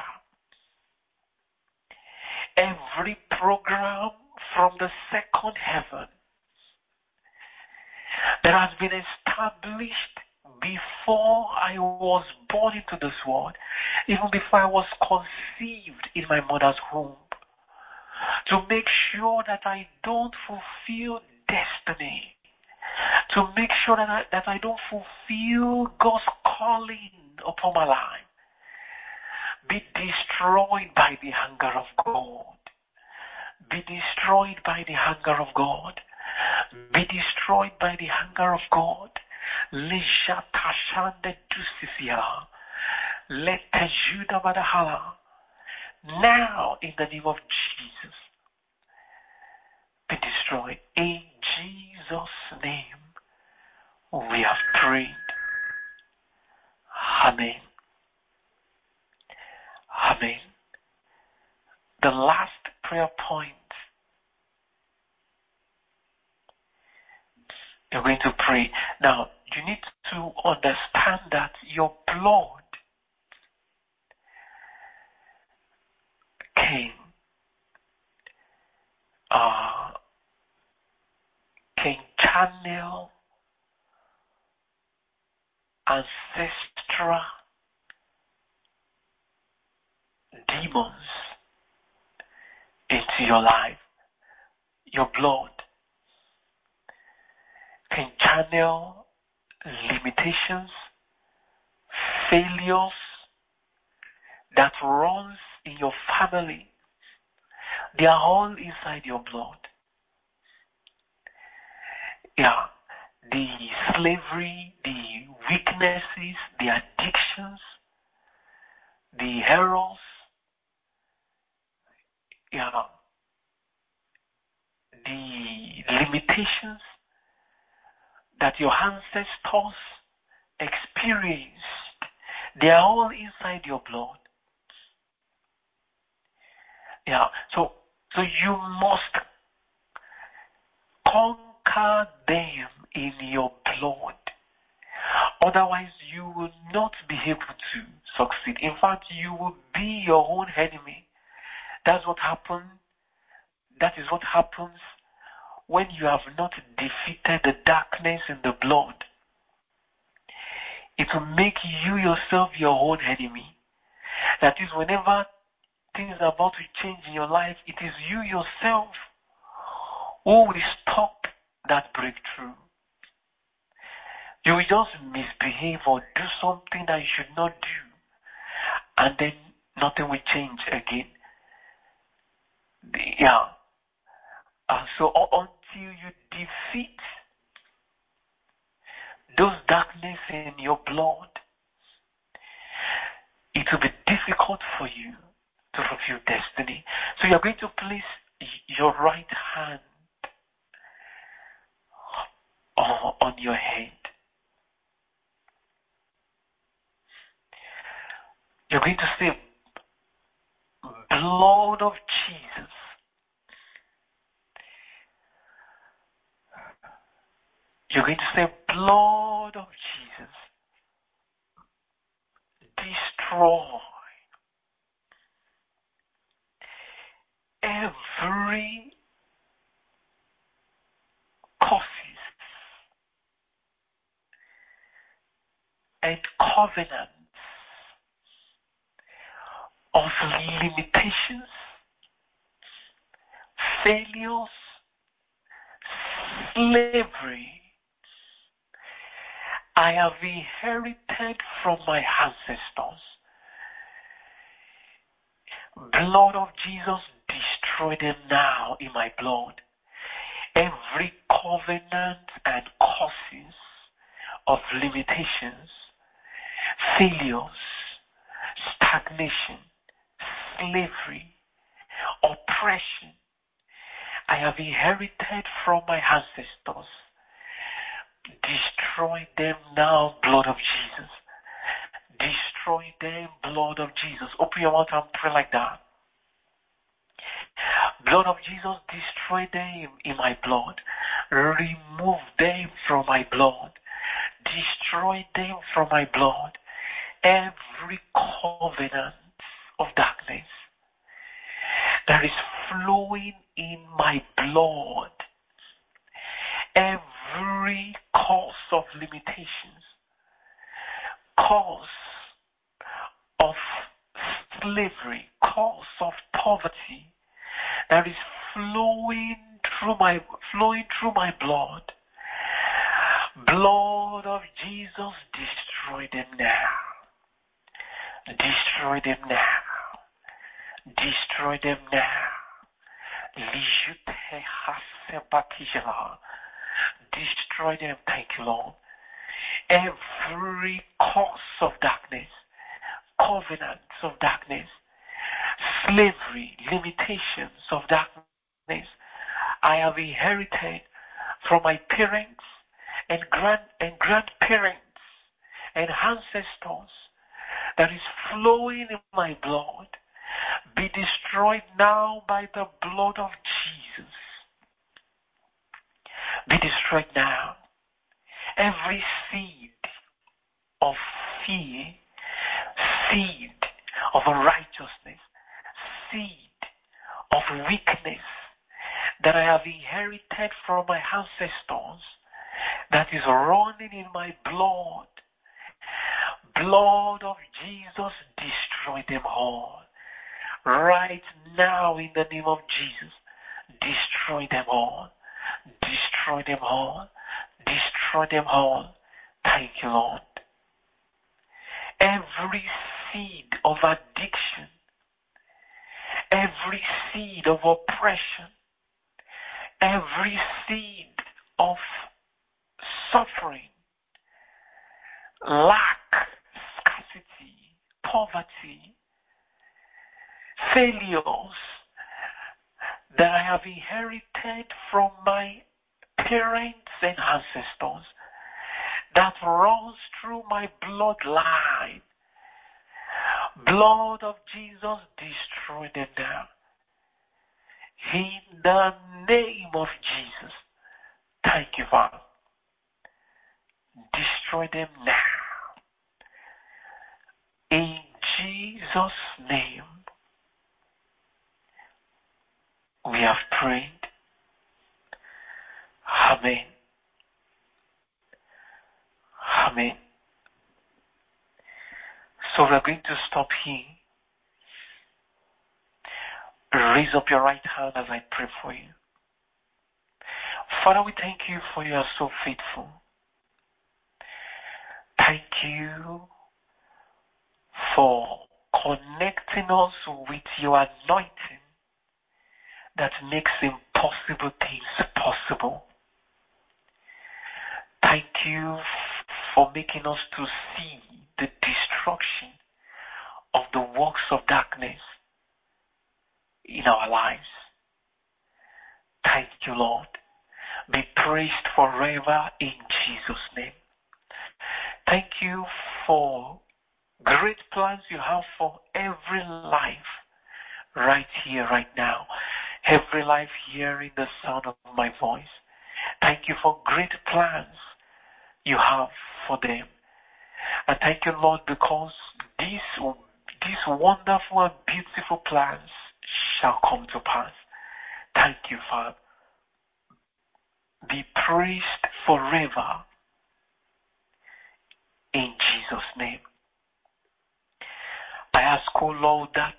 every program from the second heaven that has been established before I was born into this world, even before I was conceived in my mother's womb, to make sure that I don't fulfill destiny, to make sure that I, that I don't fulfill God's calling upon my life, be destroyed by the hunger of God. Be destroyed by the hunger of God. Be destroyed by the hunger of God. Now, in the name of Jesus, be destroyed. In Jesus' name, we have prayed. Amen. Amen. The last prayer point, you're going to pray. Now, you need to understand that your blood can, uh, can channel ancestral demons into your life. Your blood can channel limitations, failures that runs in your family. They are all inside your blood. Yeah, the slavery, the weaknesses, the addictions, the errors, yeah, the limitations that your ancestors experienced, they are all inside your blood. Yeah, so so you must conquer them in your blood. Otherwise, you will not be able to succeed. In fact, you will be your own enemy. That's what happened. That is what happens when you have not defeated the darkness in the blood. It will make you yourself your own enemy. That is, whenever things are about to change in your life, it is you yourself who will stop that breakthrough. You will just misbehave or do something that you should not do, and then nothing will change again. Yeah. Uh, so uh, until you defeat those darkness in your blood, it will be difficult for you to fulfill destiny. So you're going to place your right hand on, on your head. You're going to say, blood of Jesus, You're going to say, blood of Jesus, destroy every causes and covenants of limitations, failures, slavery I have inherited from my ancestors. Blood of Jesus, destroy them now in my blood. Every covenant and causes of limitations, failures, stagnation, slavery, oppression I have inherited from my ancestors. Destroy them now, blood of Jesus. Destroy them, blood of Jesus. Open your mouth and pray like that. Blood of Jesus, destroy them in my blood. Remove them from my blood. Destroy them from my blood. Every covenant of darkness that is flowing in my blood, every cause of limitations, cause of slavery, cause of poverty that is flowing through my flowing through my blood. Blood of Jesus, destroy them now. Destroy them now. Destroy them now. Destroy them, thank you, Lord. Every cause of darkness, covenants of darkness, slavery, limitations of darkness, I have inherited from my parents and grand and grandparents and ancestors that is flowing in my blood, be destroyed now by the blood of Jesus. Be destroyed now. Every seed of fear, seed of unrighteousness, seed of weakness that I have inherited from my ancestors that is running in my blood. Blood of Jesus, destroy them all. Right now in the name of Jesus, destroy them all. Destroy them all. Destroy them all. Thank you, Lord. Every seed of addiction, every seed of oppression, every seed of suffering, lack, scarcity, poverty, failures that I have inherited from my parents and ancestors that runs through my bloodline. Blood of Jesus, destroy them now. In the name of Jesus. Thank you, Father. Destroy them now. In Jesus' name, we have prayed. Amen. Amen. So we're going to stop here. Raise up your right hand as I pray for you. Father, we thank you for you are so faithful. Thank you for connecting us with your anointing that makes impossible things possible. Thank you for making us to see the destruction of the works of darkness in our lives. Thank you, Lord. Be praised forever in Jesus' name. Thank you for great plans you have for every life right here, right now. Every life hearing the sound of my voice. Thank you for great plans you have for them. And thank you, Lord, because these, these wonderful and beautiful plans shall come to pass. Thank you, Father. Be praised forever. In Jesus' name. I ask, O Lord, that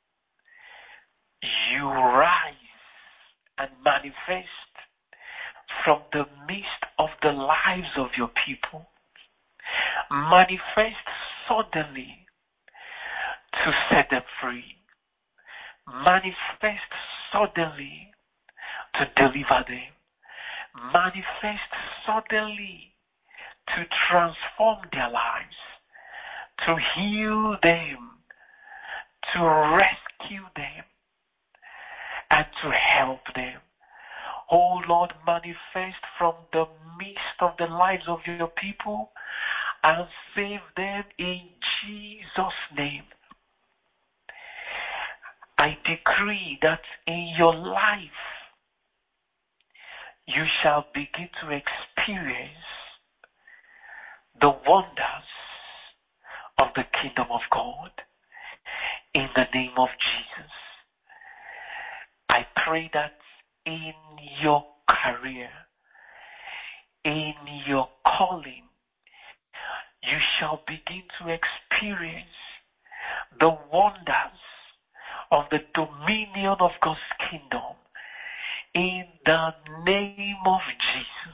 you rise and manifest from the midst of the lives of your people. Manifest suddenly to set them free. Manifest suddenly to deliver them. Manifest suddenly to transform their lives, to heal them, to rescue them, and to help them. Oh Lord, manifest from the midst of the lives of your people and save them in Jesus' name. I decree that in your life you shall begin to experience the wonders of the kingdom of God in the name of Jesus. I pray that in your career, in your calling, you shall begin to experience the wonders of the dominion of God's kingdom in the name of Jesus.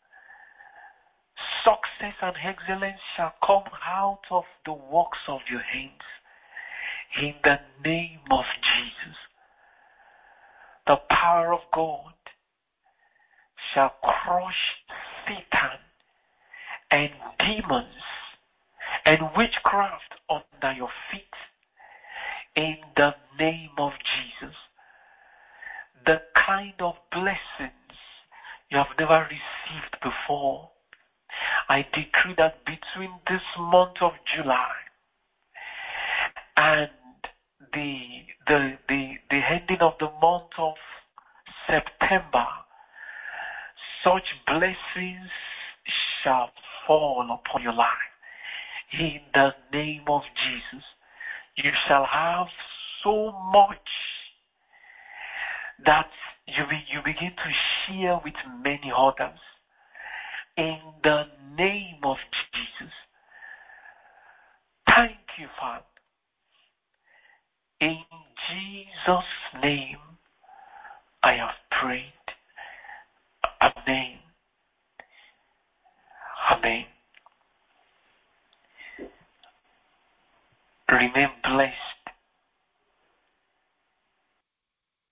Success and excellence shall come out of the works of your hands in the name of Jesus. The power of God shall crush Satan and demons and witchcraft under your feet in the name of Jesus. The kind of blessings you have never received before, I decree that between this month of July and the the the, the ending of the month of September, such blessings shall fall upon your life. In the name of Jesus, you shall have so much that you be, you begin to share with many others. In the name of Jesus. Thank you, Father. In Jesus' name, I have prayed. Amen. Amen. Remain blessed.